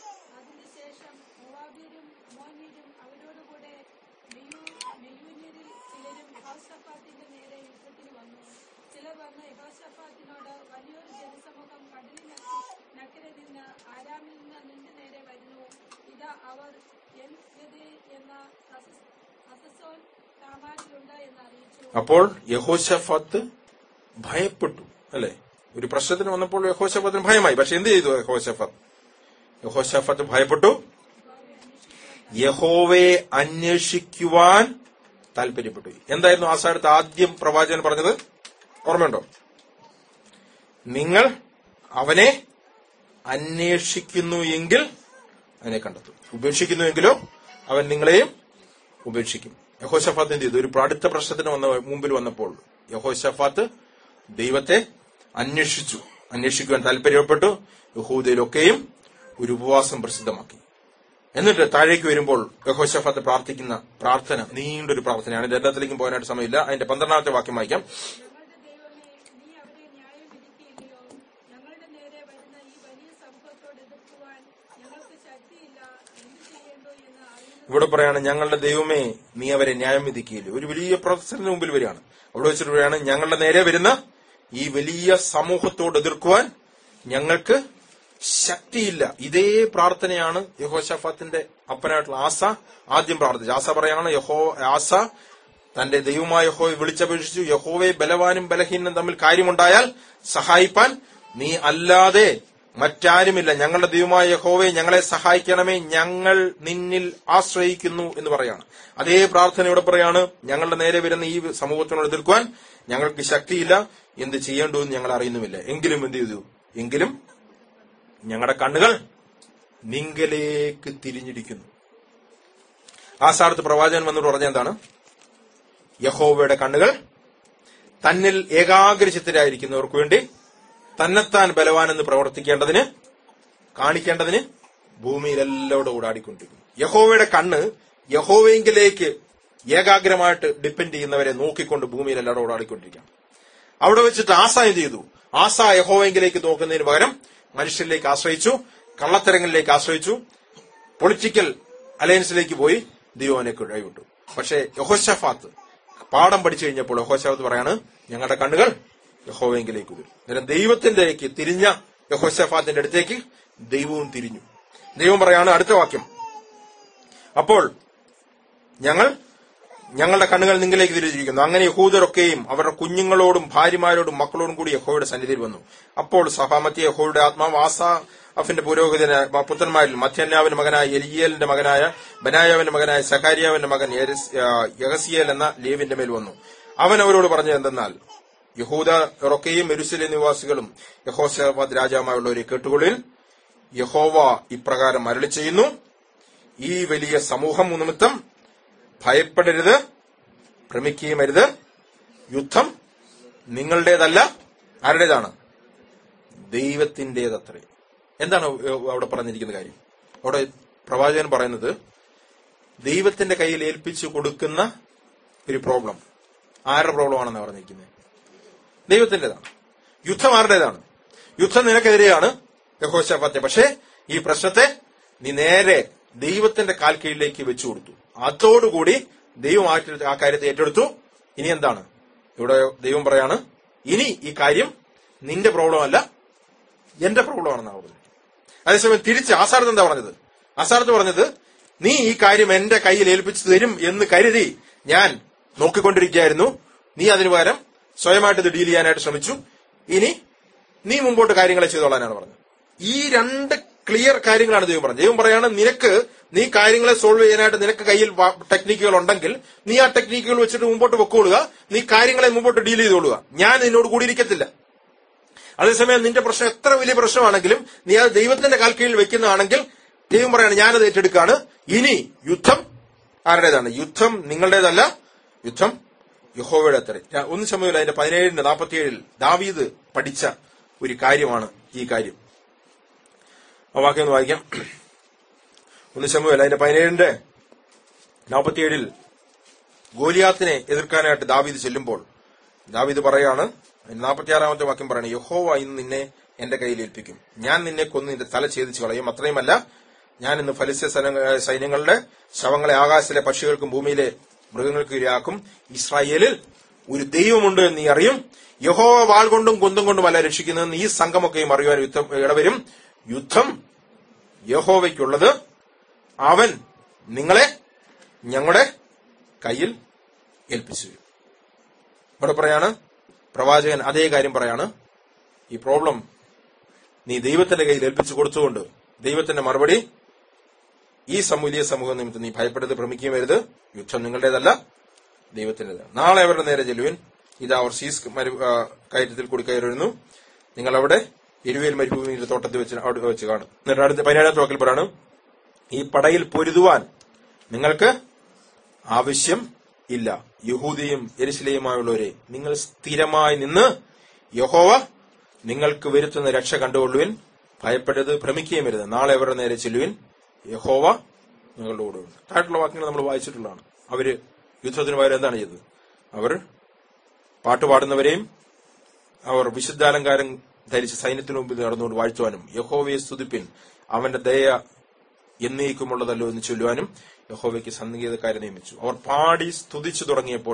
അപ്പോൾ യഹോശാഫാത്ത് ഭയപ്പെട്ടു, അല്ലെ? ഒരു പ്രശ്നത്തിന് വന്നപ്പോൾ യഹോശാഫാത്തിന് ഭയമായി. പക്ഷെ എന്ത് ചെയ്തു യഹോശാഫാത്ത് ഭയപ്പെട്ടു, യഹോവയെ അന്വേഷിക്കുവാൻ താല്പര്യപ്പെട്ടു. എന്തായിരുന്നു ആസാടുത്ത് ആദ്യം പ്രവാചകൻ പറഞ്ഞത്? ഓർമ്മയുണ്ടോ? നിങ്ങൾ അവനെ അന്വേഷിക്കുന്നു എങ്കിൽ അവനെ കണ്ടെത്തും, ഉപേക്ഷിക്കുന്നു എങ്കിലോ അവൻ നിങ്ങളെയും ഉപേക്ഷിക്കും. യഹോശാഫാത്ത് എന്ത് ചെയ്തു? ഒരു അടുത്ത പ്രശ്നത്തിന് മുമ്പിൽ വന്നപ്പോൾ യഹോശാഫാത്ത് ദൈവത്തെ അന്വേഷിക്കുവാൻ താല്പര്യപ്പെട്ടു. യഹൂദയിലൊക്കെയും ഒരു ഉപവാസം പ്രസിദ്ധമാക്കി. എന്നിട്ട് താഴേക്ക് വരുമ്പോൾ യഹോശാഫാത്ത് പ്രാർത്ഥിക്കുന്ന പ്രാർത്ഥന നീണ്ടൊരു പ്രാർത്ഥനയാണ്. എല്ലാത്തിലേക്കും പോകാനായിട്ട് സമയമില്ല. അതിന്റെ 12-ാമത്തെ വാക്യം വായിക്കാം. ഇവിടെ പറയാണ്, ഞങ്ങളുടെ ദൈവമേ നീ അവരെ ന്യായം വിധിക്കുകയില്ല. ഒരു വലിയ പ്രൊഫസറിന് മുമ്പിൽ വരികയാണ്. അവിടെ വെച്ചിട്ട് പറയാണ്, ഞങ്ങളുടെ നേരെ വരുന്ന ഈ വലിയ സമൂഹത്തോട് എതിർക്കുവാൻ ഞങ്ങൾക്ക് ശക്തിയില്ല. ഇതേ പ്രാർത്ഥനയാണ് യഹോശാഫാത്തിന്റെ അപ്പനായിട്ടുള്ള ആസ ആദ്യം പ്രാർത്ഥിച്ചു. ആസ പറയാണ്, ആസ തന്റെ ദൈവമായ യഹോവയെ വിളിച്ചപേക്ഷിച്ചു, യഹോവയെ ബലവാനും ബലഹീനനും തമ്മിൽ കാര്യമുണ്ടായാൽ സഹായിപ്പാൻ നീ അല്ലാതെ മറ്റാരുമില്ല. ഞങ്ങളുടെ ദൈവമായ യഹോവയെ ഞങ്ങളെ സഹായിക്കണമേ, ഞങ്ങൾ നിന്നിൽ ആശ്രയിക്കുന്നു എന്ന് പറയാണ്. അതേ പ്രാർത്ഥന ഇവിടെ പറയാണ്, ഞങ്ങളുടെ നേരെ വരുന്ന ഈ സമൂഹത്തിനോട് എതിർക്കുവാൻ ഞങ്ങൾക്ക് ശക്തിയില്ല, എന്ത് ചെയ്യേണ്ടതെന്ന് ഞങ്ങൾ അറിയുന്നുമില്ല. എങ്കിലും എന്ത് ചെയ്തു? എങ്കിലും ഞങ്ങളുടെ കണ്ണുകൾ നിങ്കലേക്ക് തിരിഞ്ഞിരിക്കുന്നു. ആ സ്ഥാനത്ത് പ്രവാചകൻ വന്നോട് പറഞ്ഞ എന്താണ്? യഹോവയുടെ കണ്ണുകൾ തന്നിൽ ഏകാഗ്രചിത്തരായിരിക്കുന്നവർക്ക് വേണ്ടി തന്നെത്താൻ ബലവാനെന്ന് പ്രവർത്തിക്കേണ്ടതിന് കാണിക്കേണ്ടതിന് ഭൂമിയിൽ എല്ലാവരുടെ ഓടാടിക്കൊണ്ടിരിക്കുന്നു. യഹോവയുടെ കണ്ണ് യഹോവയെങ്കിലേക്ക് ഏകാഗ്രമായിട്ട് ഡിപ്പെൻഡ് ചെയ്യുന്നവരെ നോക്കിക്കൊണ്ട് ഭൂമിയിൽ എല്ലാവരും ഓടാടിക്കൊണ്ടിരിക്കുകയാണ്. അവിടെ വെച്ചിട്ട് ആസ എന്ത് ചെയ്തു? ആസ യഹോവയെങ്കിലേക്ക് നോക്കുന്നതിന് പകരം മനുഷ്യരിലേക്ക് ആശ്രയിച്ചു, കള്ളത്തരങ്ങളിലേക്ക് ആശ്രയിച്ചു, പൊളിറ്റിക്കൽ അലയൻസിലേക്ക് പോയി ദൈവനെ കൈവിട്ടു. പക്ഷെ യഹോശാഫാത്ത് പാഠം പഠിച്ചു കഴിഞ്ഞപ്പോൾ യഹോശാഫാത്ത് പറയാണ്, ഞങ്ങളുടെ കണ്ണുകൾ യഹോവയെങ്കിലേക്ക് വരും. അന്നേരം ദൈവത്തിന്റെക്ക് തിരിഞ്ഞ യഹോശാഫാത്തിന്റെ അടുത്തേക്ക് ദൈവവും തിരിഞ്ഞു. ദൈവം പറയാണ് അടുത്ത വാക്യം, അപ്പോൾ ഞങ്ങളുടെ കണ്ണുകൾ നിങ്ങളിലേക്ക് തിരിച്ചിരിക്കുന്നു. അങ്ങനെ യഹൂദരൊക്കെയും അവരുടെ കുഞ്ഞുങ്ങളോടും ഭാര്യമാരോടും മക്കളോടും കൂടി യഹോവയുടെ സന്നിധിയിൽ വന്നു. അപ്പോൾ സഭാമധ്യേ യഹോവയുടെ ആത്മാവ് ആസാഫിന്റെ പുരോഹിതനായ പുത്രന്മാരിൽ മധ്യന്യാവിന്റെ മകനായ എലിയേലിന്റെ മകനായ ബനായാവിന്റെ മകനായ സഖാരിയാവിന്റെ മകൻ യഹസിയേൽ എന്ന ലേവിന്റെ മേൽ വന്നു. അവൻ അവരോട് പറഞ്ഞത് എന്തെന്നാൽ, യഹൂദരൊക്കെയും യെരൂശലേം നിവാസികളും യഹോശാഫാത്ത് രാജാവുമായുള്ളവരെ കേട്ടുകൊള്ളിൽ, യഹോവ ഇപ്രകാരം അരുളി ചെയ്യുന്നു, ഈ വലിയ സമൂഹം നിമിത്തം ഭയപ്പെടരുത്, ഭ്രമിക്കുകയുമരുത്. യുദ്ധം നിങ്ങളുടേതല്ല, ആരുടേതാണ്? ദൈവത്തിന്റേതത്രേ. എന്താണ് അവിടെ പറഞ്ഞിരിക്കുന്ന കാര്യം? അവിടെ പ്രവാചകൻ പറയുന്നത് ദൈവത്തിന്റെ കയ്യിൽ ഏൽപ്പിച്ചു കൊടുക്കുന്ന ഒരു പ്രോബ്ലം ആരുടെ പ്രോബ്ലം ആണെന്ന് പറഞ്ഞിരിക്കുന്നത്? ദൈവത്തിന്റേതാണ്. യുദ്ധം ആരുടേതാണ്? യുദ്ധം നിനക്കെതിരെയാണ് യഹോശാഫാത്തെ. പക്ഷേ ഈ പ്രശ്നത്തെ നീ നേരെ ദൈവത്തിന്റെ കാൽ കീഴിലേക്ക് വെച്ചു കൊടുത്തു. അതോടുകൂടി ദൈവം ആ കാര്യത്തെ ഏറ്റെടുത്തു. ഇനി എന്താണ്? ഇവിടെ ദൈവം പറയാണ്, ഇനി ഈ കാര്യം നിന്റെ പ്രോബ്ലം അല്ല, എന്റെ പ്രോബ്ലം ആണെന്നാണ് പറഞ്ഞത്. അതേസമയം തിരിച്ച് ആസാരത്ത് എന്താ പറഞ്ഞത്? ആസാരത്ത് പറഞ്ഞത്, നീ ഈ കാര്യം എന്റെ കയ്യിൽ ഏൽപ്പിച്ചു തരും എന്ന് കരുതി ഞാൻ നോക്കിക്കൊണ്ടിരിക്കുകയായിരുന്നു. നീ അതിനു പകരം സ്വയമായിട്ട് ഇത് ഡീൽ ചെയ്യാനായിട്ട് ശ്രമിച്ചു. ഇനി നീ മുമ്പോട്ട് കാര്യങ്ങളെ ചെയ്തോളാനാണ് പറഞ്ഞത്. ഈ രണ്ട് ക്ലിയർ കാര്യങ്ങളാണ് ദൈവം പറഞ്ഞത്. ദൈവം പറയാണ്, നീ കാര്യങ്ങളെ സോൾവ് ചെയ്യാനായിട്ട് നിനക്ക് കയ്യിൽ ടെക്നിക്കുകൾ ഉണ്ടെങ്കിൽ നീ ആ ടെക്നിക്കുകൾ വെച്ചിട്ട് മുമ്പോട്ട് വെക്കൊള്ളുക. നീ കാര്യങ്ങളെ മുമ്പോട്ട് ഡീൽ ചെയ്തോളുക. ഞാൻ നിന്നോട് കൂടിയിരിക്കത്തില്ല. അതേസമയം നിന്റെ പ്രശ്നം എത്ര വലിയ പ്രശ്നമാണെങ്കിലും നീ അത് ദൈവത്തിന്റെ കാൽക്കീഴിൽ വെക്കുന്നതാണെങ്കിൽ ദൈവം പറയാണ് ഞാനത് ഏറ്റെടുക്കാണ്. ഇനി യുദ്ധം ആരുടേതാണ്? യുദ്ധം നിങ്ങളുടേതല്ല, യുദ്ധം യഹോവയുടെ അത്രേ. 1 ശമൂവേൽ അതിന്റെ 17:47 ദാവീദ് പഠിച്ച ഒരു കാര്യമാണ് ഈ കാര്യം. ആ വാക്യം ഒന്ന് വായിക്കാം. 1 ശമൂവേൽ അതിന്റെ 17:47 ഗോലിയാത്തിനെ എതിർക്കാനായിട്ട് ദാവീദ് ചെല്ലുമ്പോൾ ദാവീദ് പറയാണ്, 46-ാമത്തെ വാക്യം പറയാണ്, യഹോവ ഇന്ന് നിന്നെ എന്റെ കയ്യിൽ ഏൽപ്പിക്കും, ഞാൻ നിന്നെ കൊന്ന് നിന്റെ തല ഛേദിച്ചു കളയും. അത്രയുമല്ല, ഞാൻ ഇന്ന് ഫലിസ്ത്യ സൈന്യങ്ങളുടെ ശവങ്ങളെ ആകാശത്തിലെ പക്ഷികൾക്കും ഭൂമിയിലെ മൃഗങ്ങൾക്ക് ഇരയാക്കും. ഇസ്രായേലിൽ ഒരു ദൈവമുണ്ട് എന്ന് നീ അറിയും. യഹോവ വാൾ കൊണ്ടും കുന്തം കൊണ്ടുമല്ല രക്ഷിക്കുന്നതെന്ന് ഈ സംഘമൊക്കെയും അറിയുവാൻ യുദ്ധം ഇടവരും. യുദ്ധം യഹോവയ്ക്കുള്ളത്, അവൻ നിങ്ങളെ ഞങ്ങളുടെ കയ്യിൽ ഏൽപ്പിച്ചു. ഇവിടെ പറയാണ് പ്രവാചകൻ അതേ കാര്യം പറയാണ്. ഈ പ്രോബ്ലം നീ ദൈവത്തിന്റെ കയ്യിൽ ഏൽപ്പിച്ചു കൊടുത്തുകൊണ്ട് ദൈവത്തിന്റെ മറുപടി, ഈ വലിയ സമൂഹം നിമിത്തം നീ ഭയപ്പെടരുത്, ഭ്രമിക്കുകയും വരുത്. യുദ്ധം നിങ്ങളുടേതല്ല, ദൈവത്തിന്റേതാണ്. നാളെ അവരുടെ നേരെ ചെല്ലുവിൻ. ഇത് അവർ സീസ് കയറ്റത്തിൽ കൂടി കയറി വരുന്നു. നിങ്ങൾ അവിടെ എരുവേൽ മരുഭൂമിയുടെ തോട്ടത്തിൽ വെച്ച് കാണും. എന്നിട്ട് അടുത്ത 17-ാമത്തെ വാക്കിൽ പറയാണ്, ഈ പടയിൽ പൊരുതുവാൻ നിങ്ങൾക്ക് ആവശ്യം ഇല്ല. യഹൂദയും യെരൂശലേമുമായുള്ളവരെ, നിങ്ങൾ സ്ഥിരമായി നിന്ന് യഹോവ നിങ്ങൾക്ക് വരുത്തുന്ന രക്ഷ കണ്ടുകൊള്ളുവിൻ. ഭയപ്പെടരുത്, ഭ്രമിക്കുകയും വരുത്. നാളെ അവരുടെ നേരെ ചെല്ലുവിൻ, യഹോവ നിങ്ങളുടെ കൂടെ ഉണ്ട്. താഴെയുള്ള വാക്യങ്ങൾ നമ്മൾ വായിച്ചിട്ടുള്ളതാണ്. അവര് യുദ്ധത്തിന് പകരം എന്താണ് ചെയ്തത്? അവർ പാട്ടുപാടുന്നവരെയും അവർ വിശുദ്ധാലങ്കാരം ധരിച്ച് സൈന്യത്തിനു മുമ്പിൽ നടന്നുകൊണ്ട് വാഴ്ത്തുവാനും യഹോവയെ സ്തുതിപ്പിൻ, അവന്റെ ദയ എന്നേക്കുമുള്ളതല്ലോ എന്ന് ചൊല്ലുവാനും യഹോവയ്ക്ക് സംഗീതക്കാരെ നിയമിച്ചു. അവർ പാടി സ്തുതിച്ചു തുടങ്ങിയപ്പോൾ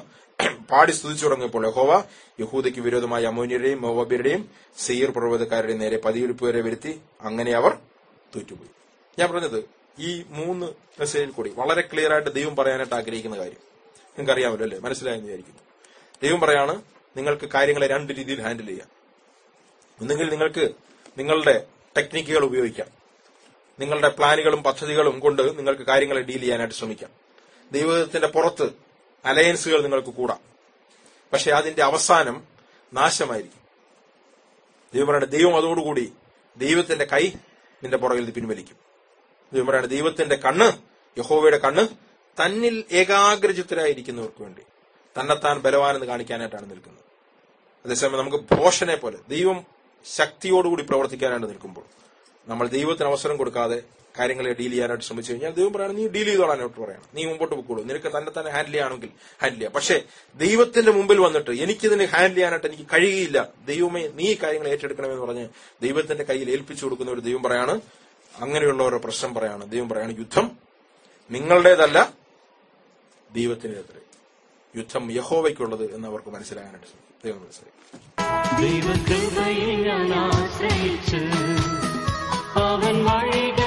യഹോവ യഹൂദയ്ക്ക് വിരോധമായ അമ്മോന്യരുടെയും മോവാബ്യരുടെയും സെയീർ പർവ്വതക്കാരുടെയും നേരെ പതിയിരിപ്പുവരെ വരുത്തി. അങ്ങനെ അവർ തോറ്റുപോയി. ഞാൻ പറഞ്ഞത് ഈ 3 മെസ്സേജിൽ കൂടി വളരെ ക്ലിയർ ആയിട്ട് ദൈവം പറയാനായിട്ട് ആഗ്രഹിക്കുന്ന കാര്യം നിങ്ങൾക്ക് അറിയാമല്ലോ അല്ലേ? മനസ്സിലായെന്ന് വിചാരിക്കുന്നു. ദൈവം പറയാണ്, നിങ്ങൾക്ക് കാര്യങ്ങളെ 2 രീതിയിൽ ഹാൻഡിൽ ചെയ്യാം. ഒന്നുകിൽ നിങ്ങൾക്ക് നിങ്ങളുടെ ടെക്നിക്കുകൾ ഉപയോഗിക്കാം, നിങ്ങളുടെ പ്ലാനുകളും പദ്ധതികളും കൊണ്ട് നിങ്ങൾക്ക് കാര്യങ്ങളെ ഡീൽ ചെയ്യാനായിട്ട് ശ്രമിക്കാം. ദൈവത്തിന്റെ പുറത്ത് അലയൻസുകൾ നിങ്ങൾക്ക് കൂടാം. പക്ഷെ അതിന്റെ അവസാനം നാശമായിരിക്കും. ദൈവം പറയണ, ദൈവം അതോടുകൂടി ദൈവത്തിന്റെ കൈ നിന്റെ പുറകിൽ പിൻവലിക്കും. ദൈവം പറയണ, ദൈവത്തിന്റെ കണ്ണ്, യഹോവയുടെ കണ്ണ് തന്നിൽ ഏകാഗ്രചിത്തരായിരിക്കുന്നവർക്ക് വേണ്ടി തന്നെത്താൻ ബലവാനെന്ന് കാണിക്കാനായിട്ടാണ് നിൽക്കുന്നത്. അതേസമയം നമുക്ക് ഭോഷനെ പോലെ ദൈവം ശക്തിയോടുകൂടി പ്രവർത്തിക്കാനായിട്ട് നിൽക്കുമ്പോൾ നമ്മൾ ദൈവത്തിന് അവസരം കൊടുക്കാതെ കാര്യങ്ങളെ ഡീൽ ചെയ്യാനായിട്ട് ശ്രമിച്ചു കഴിഞ്ഞാൽ ദൈവം പറയണം, നീ ഡീൽ ചെയ്തോളാനോട്ട് പറയണം, നീ മുമ്പോട്ട് പോയിക്കോളൂ, നിനക്ക് തന്നെ ഹാൻഡിൽ ചെയ്യാണെങ്കിൽ ഹാൻഡിൽ ചെയ്യാം. പക്ഷെ ദൈവത്തിന്റെ മുമ്പിൽ വന്നിട്ട് എനിക്കിതിനെ ഹാൻഡിൽ ചെയ്യാനായിട്ട് എനിക്ക് കഴിയുകയില്ല, ദൈവമേ നീ കാര്യങ്ങൾ ഏറ്റെടുക്കണമെന്ന് പറഞ്ഞ് ദൈവത്തിന്റെ കയ്യിൽ ഏൽപ്പിച്ചു കൊടുക്കുന്ന ഒരു ദൈവം പറയാണ്, അങ്ങനെയുള്ളവരുടെ പ്രശ്നം പറയാണ്. ദൈവം പറയാണ്, യുദ്ധം നിങ്ങളുടേതല്ല, ദൈവത്തിൻ്റെതത്രേ. യുദ്ധം യഹോവയ്ക്കുള്ളത് എന്ന് അവർക്ക് മനസ്സിലാകാനായിട്ട് ശ്രമിക്കും. ദൈവം മനസ്സിലായി. ദൈവകൃപയിൽ ഞാൻ ആശ്രയിച്ച് അവൻ വഴി